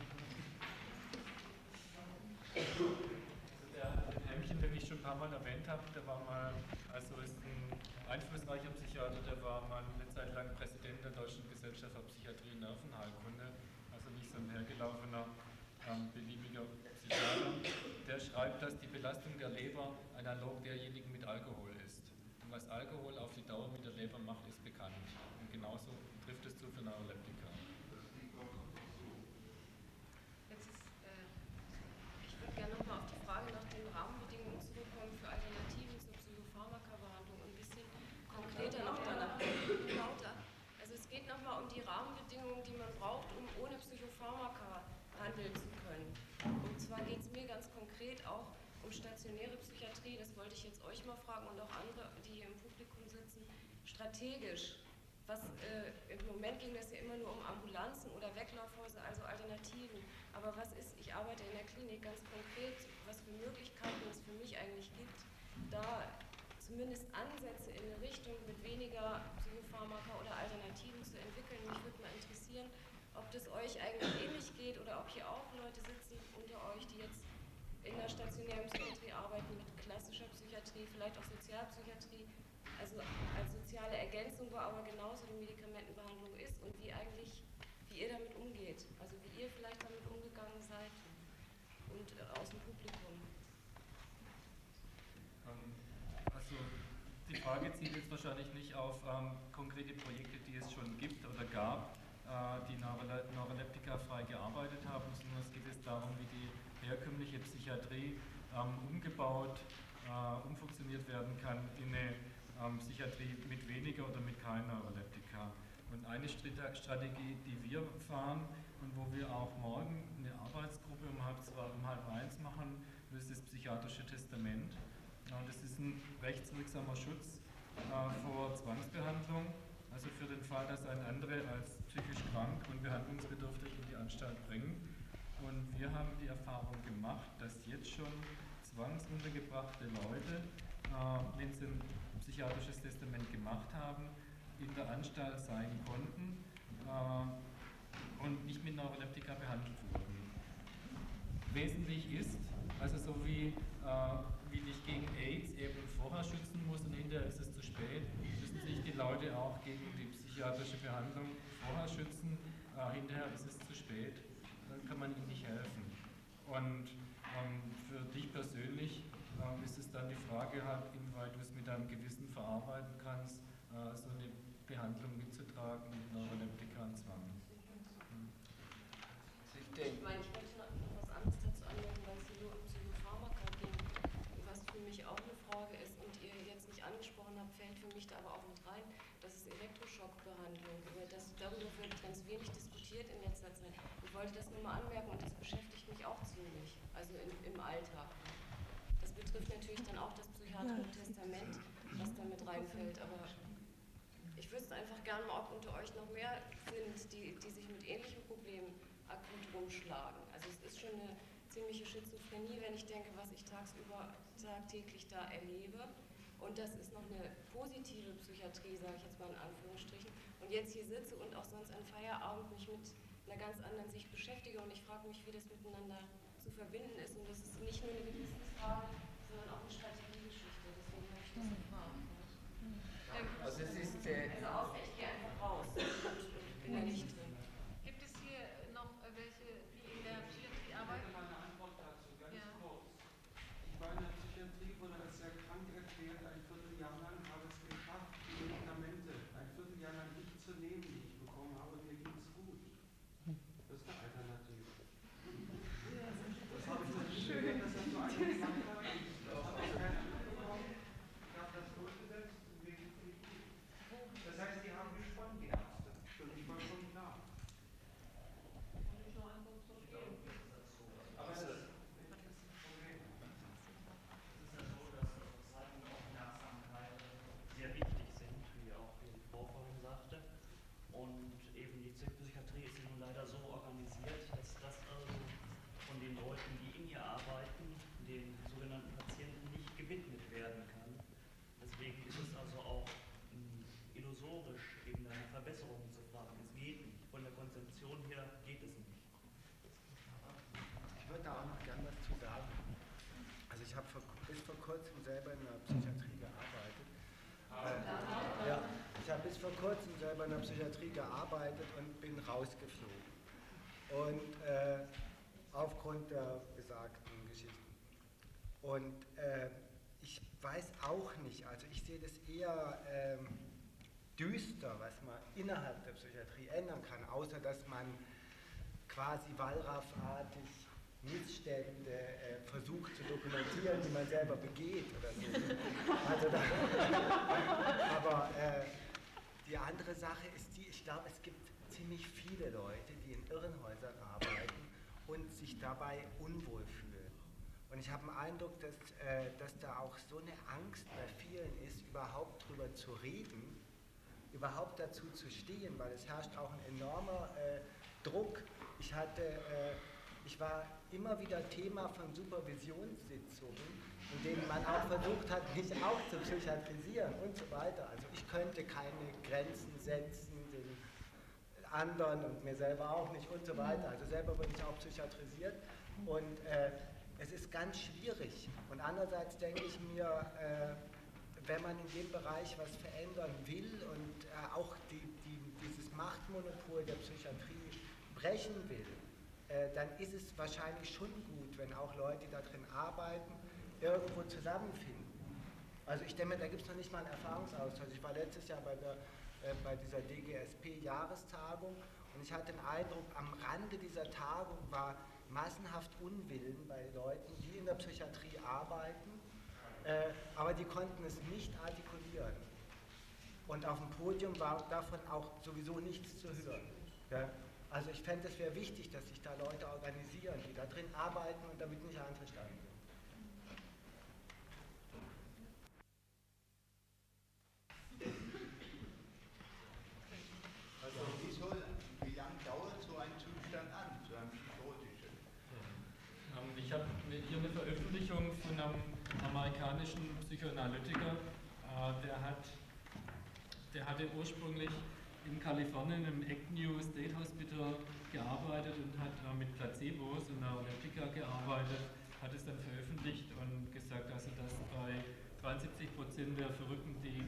Der Helmchen, den ich schon ein paar Mal erwähnt habe, der war mal, also ist ein einflussreicher Psychiater, der war mal eine Zeit lang Präsident der Deutschen Gesellschaft für Psychiatrie und Nervenheilkunde, also nicht so ein hergelaufener, beliebiger Psychiater. Der schreibt, dass die Belastung der Leber analog derjenigen mit Alkohol ist. Und was Alkohol auf die Dauer mit der Leber macht, ist bekannt. Und genauso trifft es zu für Neuroleptika. Ich würde gerne nochmal auf die Frage nach den Rahmenbedingungen zurückkommen für Alternativen zur Psychopharmaka-Behandlung und ein bisschen konkreter noch danach. Lauter. Also es geht nochmal um die Rahmenbedingungen, die man braucht, um ohne Psychopharmaka handeln zu können. Und zwar geht es mir ganz konkret auch um stationäre Psychiatrie, das wollte ich jetzt euch mal fragen und auch andere, die hier im Publikum sitzen, strategisch. Im Moment ging das ja immer nur um Ambulanzen oder Weglaufhäuser, also Alternativen. Aber was ist, ich arbeite in der Klinik ganz konkret, was für Möglichkeiten es für mich eigentlich gibt, da zumindest Ansätze in eine Richtung mit weniger Psychopharmaka oder Alternativen zu entwickeln. Mich würde mal interessieren, ob das euch eigentlich ähnlich geht oder ob hier auch Leute sitzen unter euch, die jetzt in der stationären Psychiatrie arbeiten, mit klassischer Psychiatrie, vielleicht auch Sozialpsychiatrie, also als soziale Ergänzung, wo aber genauso die Medikamentenbehandlung ist und wie ihr damit umgeht, also wie ihr vielleicht damit umgegangen seid und aus dem Publikum. Also die Frage zielt jetzt wahrscheinlich nicht auf konkrete Projekte, die es schon gibt oder gab, die Neuroleptika frei gearbeitet haben, sondern es geht jetzt darum, wie die herkömmliche Psychiatrie umgebaut, umfunktioniert werden kann in eine Psychiatrie mit weniger oder mit keinen Neuroleptika. Und eine Strategie, die wir fahren und wo wir auch morgen eine Arbeitsgruppe um 12:30 machen, ist das psychiatrische Testament. Das ist ein rechtswirksamer Schutz vor Zwangsbehandlung, also für den Fall, dass ein anderer als psychisch krank und behandlungsbedürftig in die Anstalt bringt. Und wir haben die Erfahrung gemacht, dass jetzt schon zwangsuntergebrachte Leute, wenn sie ein psychiatrisches Testament gemacht haben, in der Anstalt sein konnten und nicht mit Neuroleptika behandelt wurden. Wesentlich ist, also so wie dich gegen AIDS eben vorher schützen muss und hinterher ist es zu spät, müssen sich die Leute auch gegen die psychiatrische Behandlung vorher schützen, hinterher ist es zu spät, dann kann man ihnen nicht helfen. Und für dich persönlich ist es dann die Frage halt, inwieweit du es mit deinem Gewissen verarbeiten kannst, so eine Behandlung mitzutragen mit Neuroleptika und Zwang. Ich meine, ich möchte noch was anderes dazu anmerken, weil es hier nur um Psychopharmaka ging. Was für mich auch eine Frage ist und ihr jetzt nicht angesprochen habt, fällt für mich da aber auch mit rein, das ist Elektroschockbehandlung. Darüber wird ganz wenig diskutiert in letzter Zeit. Ich wollte das nur mal anmerken und das beschäftigt mich auch ziemlich, also im Alltag. Das betrifft natürlich dann auch das psychiatrische Testament, was da mit reinfällt, aber ich wüsste einfach gerne mal, ob unter euch noch mehr sind, die sich mit ähnlichen Problemen akut rumschlagen. Also es ist schon eine ziemliche Schizophrenie, wenn ich denke, was ich tagtäglich da erlebe. Und das ist noch eine positive Psychiatrie, sage ich jetzt mal in Anführungsstrichen. Und jetzt hier sitze und auch sonst an Feierabend mich mit einer ganz anderen Sicht beschäftige. Und ich frage mich, wie das miteinander zu verbinden ist. Und das ist nicht nur eine Gewissensfrage, sondern auch eine Strategiegeschichte. Deswegen habe ich das gefragt. Also es ist... Also außer ich gehe einfach raus und bin da nicht drin. Gibt es hier noch welche, die in der Psychiatrie arbeiten? Meine Antwort dazu, ganz kurz. Ich war in der Psychiatrie, wurde als sehr krank erklärt, ein Vierteljahr lang habe es geschafft, die Medikamente ein Vierteljahr lang nicht zu nehmen, die ich bekommen habe, mir ging es gut. habe bis vor kurzem selber in der Psychiatrie gearbeitet. Ja, ich habe bis vor kurzem selber in der Psychiatrie gearbeitet und bin rausgeflogen. Und aufgrund der besagten Geschichten. Und ich weiß auch nicht, also ich sehe das eher düster, was man innerhalb der Psychiatrie ändern kann, außer dass man quasi wallraffartig Missstände versucht zu dokumentieren, die man selber begeht oder so. Also aber die andere Sache ist die, ich glaube, es gibt ziemlich viele Leute, die in Irrenhäusern arbeiten und sich dabei unwohl fühlen. Und ich habe den Eindruck, dass da auch so eine Angst bei vielen ist, überhaupt drüber zu reden, überhaupt dazu zu stehen, weil es herrscht auch ein enormer Druck. Ich war immer wieder Thema von Supervisionssitzungen, in denen man auch versucht hat, mich auch zu psychiatrisieren und so weiter. Also ich könnte keine Grenzen setzen, den anderen und mir selber auch nicht und so weiter. Also selber bin ich auch psychiatrisiert und es ist ganz schwierig. Und andererseits denke ich mir, wenn man in dem Bereich was verändern will und auch dieses Machtmonopol der Psychiatrie brechen will, dann ist es wahrscheinlich schon gut, wenn auch Leute, die da drin arbeiten, irgendwo zusammenfinden. Also ich denke, da gibt es noch nicht mal einen Erfahrungsaustausch. Ich war letztes Jahr bei dieser DGSP-Jahrestagung und ich hatte den Eindruck, am Rande dieser Tagung war massenhaft Unwillen bei Leuten, die in der Psychiatrie arbeiten, aber die konnten es nicht artikulieren. Und auf dem Podium war davon auch sowieso nichts zu hören. Ja? Also ich fände, es wäre wichtig, dass sich da Leute organisieren, die da drin arbeiten und damit nicht einverstanden sind. Also wie lange dauert so ein Zustand an, so ein psychotischer? Ich habe hier eine Veröffentlichung von einem amerikanischen Psychoanalytiker, der hatte ursprünglich in Kalifornien im Agnew State Hospital gearbeitet und hat mit Placebos und Neuroleptika gearbeitet, hat es dann veröffentlicht und gesagt, dass bei 73% der Verrückten, die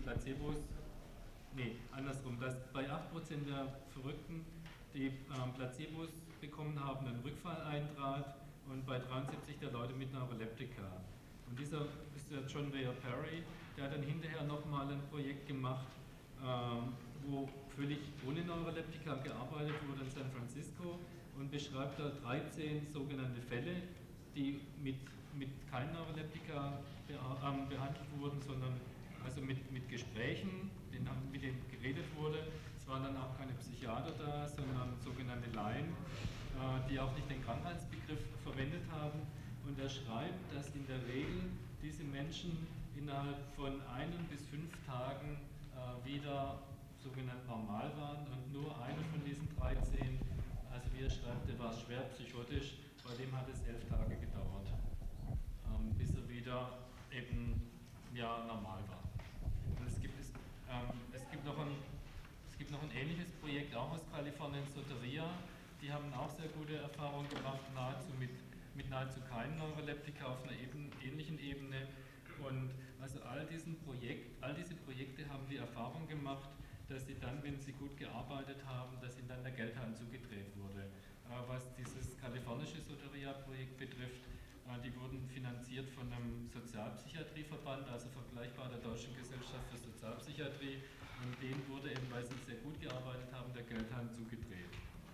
dass bei 8% der Verrückten, die Placebos bekommen haben, ein Rückfall eintrat und bei 73 der Leute mit Neuroleptika. Und dieser ist der John Weir Perry, der hat dann hinterher nochmal ein Projekt gemacht, wo völlig ohne Neuroleptika gearbeitet wurde in San Francisco und beschreibt da 13 sogenannte Fälle, die mit kein Neuroleptika behandelt wurden, sondern also mit Gesprächen, mit denen geredet wurde. Es waren dann auch keine Psychiater da, sondern sogenannte Laien, die auch nicht den Krankheitsbegriff verwendet haben. Und er schreibt, dass in der Regel diese Menschen innerhalb von 1 bis 5 Tagen wieder sogenannt normal waren und nur einer von diesen 13, also wie er schreibt, der war schwer psychotisch, bei dem hat es 11 Tage gedauert, bis er wieder eben normal war. Und es gibt noch ein ähnliches Projekt auch aus Kalifornien, Soteria, die haben auch sehr gute Erfahrungen gemacht, mit nahezu keinem Neuroleptika auf einer ähnlichen Ebene. Und also all diese Projekte haben die Erfahrung gemacht, dass sie dann, wenn sie gut gearbeitet haben, dass ihnen dann der Geldhahn zugedreht wurde. Was dieses kalifornische Soteria-Projekt betrifft, die wurden finanziert von einem Sozialpsychiatrieverband, also vergleichbar der Deutschen Gesellschaft für Sozialpsychiatrie, und denen wurde eben, weil sie sehr gut gearbeitet haben, der Geldhahn zugedreht.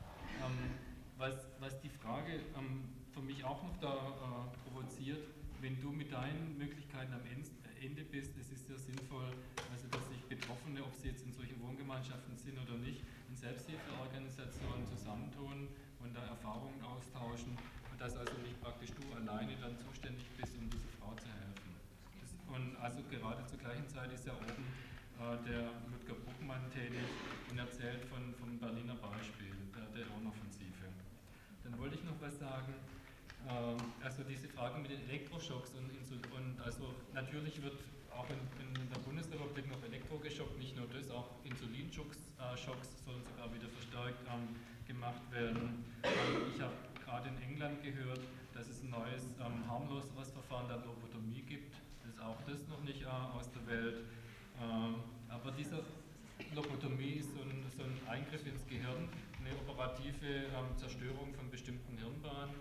Was die Frage für mich auch noch da provoziert, wenn du mit deinen Möglichkeiten am Ende bist, es ist ja sinnvoll, also dass sich Betroffene, ob sie jetzt in solchen Wohngemeinschaften sind oder nicht, in Selbsthilfeorganisationen zusammentun und da Erfahrungen austauschen und dass also nicht praktisch du alleine dann zuständig bist, um dieser Frau zu helfen. Und also gerade zur gleichen Zeit ist ja oben der Ludger Bruckmann tätig und erzählt vom Berliner Beispiel, der Ohnoffensive. Dann wollte ich noch was sagen. Also diese Frage mit den Elektroschocks und also natürlich wird auch in der Bundesrepublik noch Elektro geschockt, nicht nur das, auch Insulinschocks sollen sogar wieder verstärkt gemacht werden. Ich habe gerade in England gehört, dass es ein neues, harmloseres Verfahren der Lobotomie gibt. Das ist auch das noch nicht aus der Welt. Aber diese Lobotomie ist so ein Eingriff ins Gehirn, eine operative Zerstörung von bestimmten Hirnbahnen.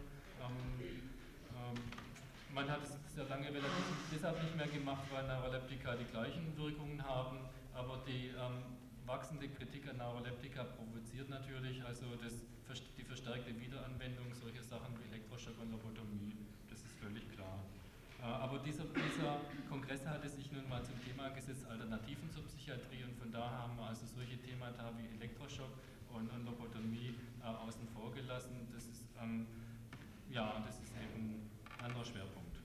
Man hat es sehr lange relativ deshalb nicht mehr gemacht, weil Neuroleptika die gleichen Wirkungen haben, aber die wachsende Kritik an Neuroleptika provoziert natürlich also die verstärkte Wiederanwendung solcher Sachen wie Elektroschock und Lobotomie. Das ist völlig klar. Aber dieser Kongress hatte sich nun mal zum Thema gesetzt, Alternativen zur Psychiatrie, und von da haben wir also solche Themata wie Elektroschock und Lobotomie außen vor gelassen. Das ist, das ist eben ein anderer Schwerpunkt.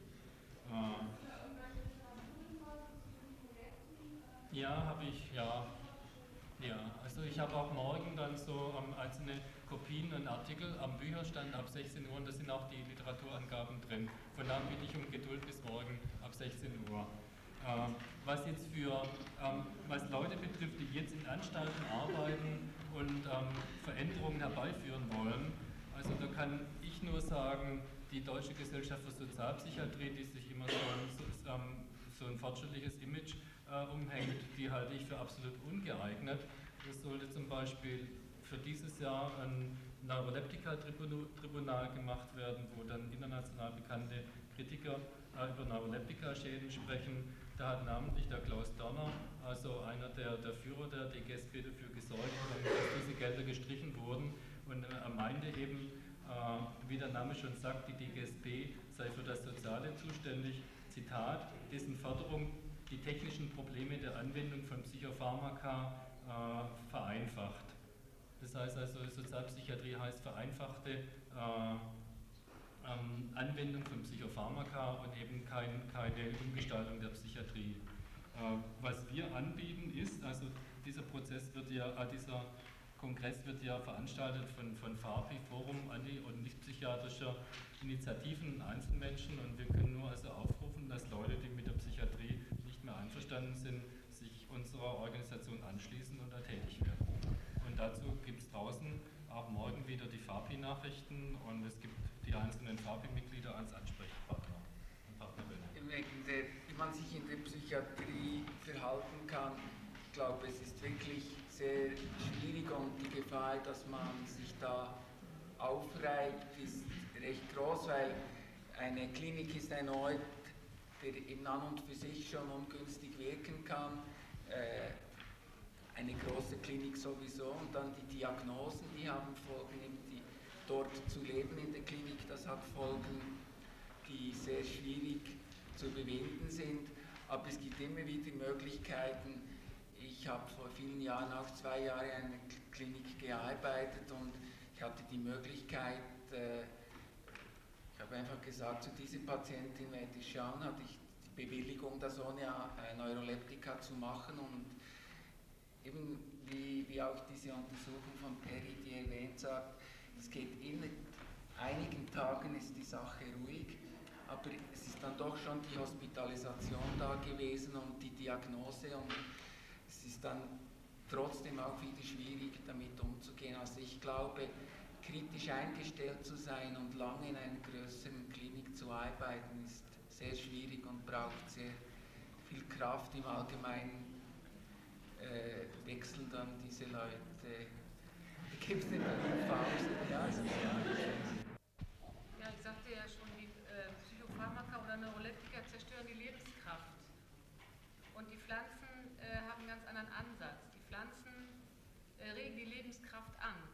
Habe ich, ja. Also ich habe auch morgen dann so einzelne Kopien und Artikel am Bücherstand ab 16 Uhr, und da sind auch die Literaturangaben drin. Von daher bitte ich um Geduld bis morgen ab 16 Uhr. Was jetzt was Leute betrifft, die jetzt in Anstalten arbeiten und Veränderungen herbeiführen wollen, also da kann ich nur sagen, die Deutsche Gesellschaft für Sozialpsychiatrie, die sich immer so ein fortschrittliches Image umhängt, die halte ich für absolut ungeeignet. Es sollte zum Beispiel für dieses Jahr ein Neuroleptika-Tribunal gemacht werden, wo dann international bekannte Kritiker über Neuroleptika-Schäden sprechen. Da hat namentlich der Klaus Dörner, also einer der Führer der DGSB, dafür gesorgt, dass diese Gelder gestrichen wurden. Und er meinte eben, wie der Name schon sagt, die DGSB sei für das Soziale zuständig. Zitat, dessen Förderung die technischen Probleme der Anwendung von Psychopharmaka vereinfacht. Das heißt also, Sozialpsychiatrie heißt vereinfachte Anwendung von Psychopharmaka und eben keine Umgestaltung der Psychiatrie. Was wir anbieten ist, also dieser Kongress wird ja veranstaltet von FAPI, Forum Anti- und Nichtpsychiatrischer Initiativen und Einzelmenschen, und wir können nur also aufrufen, dass Leute, die mit der Psychiatrie nicht mehr einverstanden sind, sich unserer Organisation anschließen und da tätig werden. Und dazu gibt es draußen auch morgen wieder die FAPI-Nachrichten, und es gibt die einzelnen FAPI-Mitglieder als Ansprechpartner und Partnerinnen. Wie man sich in der Psychiatrie verhalten kann, ich glaube, es ist wirklich sehr schwierig, und die Gefahr, dass man sich da aufreibt, ist recht groß, weil eine Klinik ist ein Ort, der eben an und für sich schon ungünstig wirken kann. Eine große Klinik sowieso, und dann die Diagnosen, die haben Folgen, eben dort zu leben in der Klinik, das hat Folgen, die sehr schwierig zu überwinden sind, aber es gibt immer wieder Möglichkeiten. Ich habe vor vielen Jahren, auch 2 Jahre, in einer Klinik gearbeitet, und ich hatte die Möglichkeit, ich habe einfach gesagt, zu dieser Patientin werde ich schauen, hatte ich die Bewilligung, das ohne Neuroleptika zu machen, und eben wie auch diese Untersuchung von Perry, die erwähnt sagt, es geht in einigen Tagen ist die Sache ruhig, aber es ist dann doch schon die Hospitalisation da gewesen und die Diagnose, und es ist dann trotzdem auch wieder schwierig, damit umzugehen. Also ich glaube, kritisch eingestellt zu sein und lange in einer größeren Klinik zu arbeiten, ist sehr schwierig und braucht sehr viel Kraft. Im Allgemeinen wechseln dann diese Leute, die gibt es nicht eine Pause. Ja, ich sagte ja schon, die Psychopharmaka oder Neuroleptika zerstören die Lebenskraft. Und die Pflanzen haben einen ganz anderen Ansatz. Die Pflanzen regen die Lebenskraft an.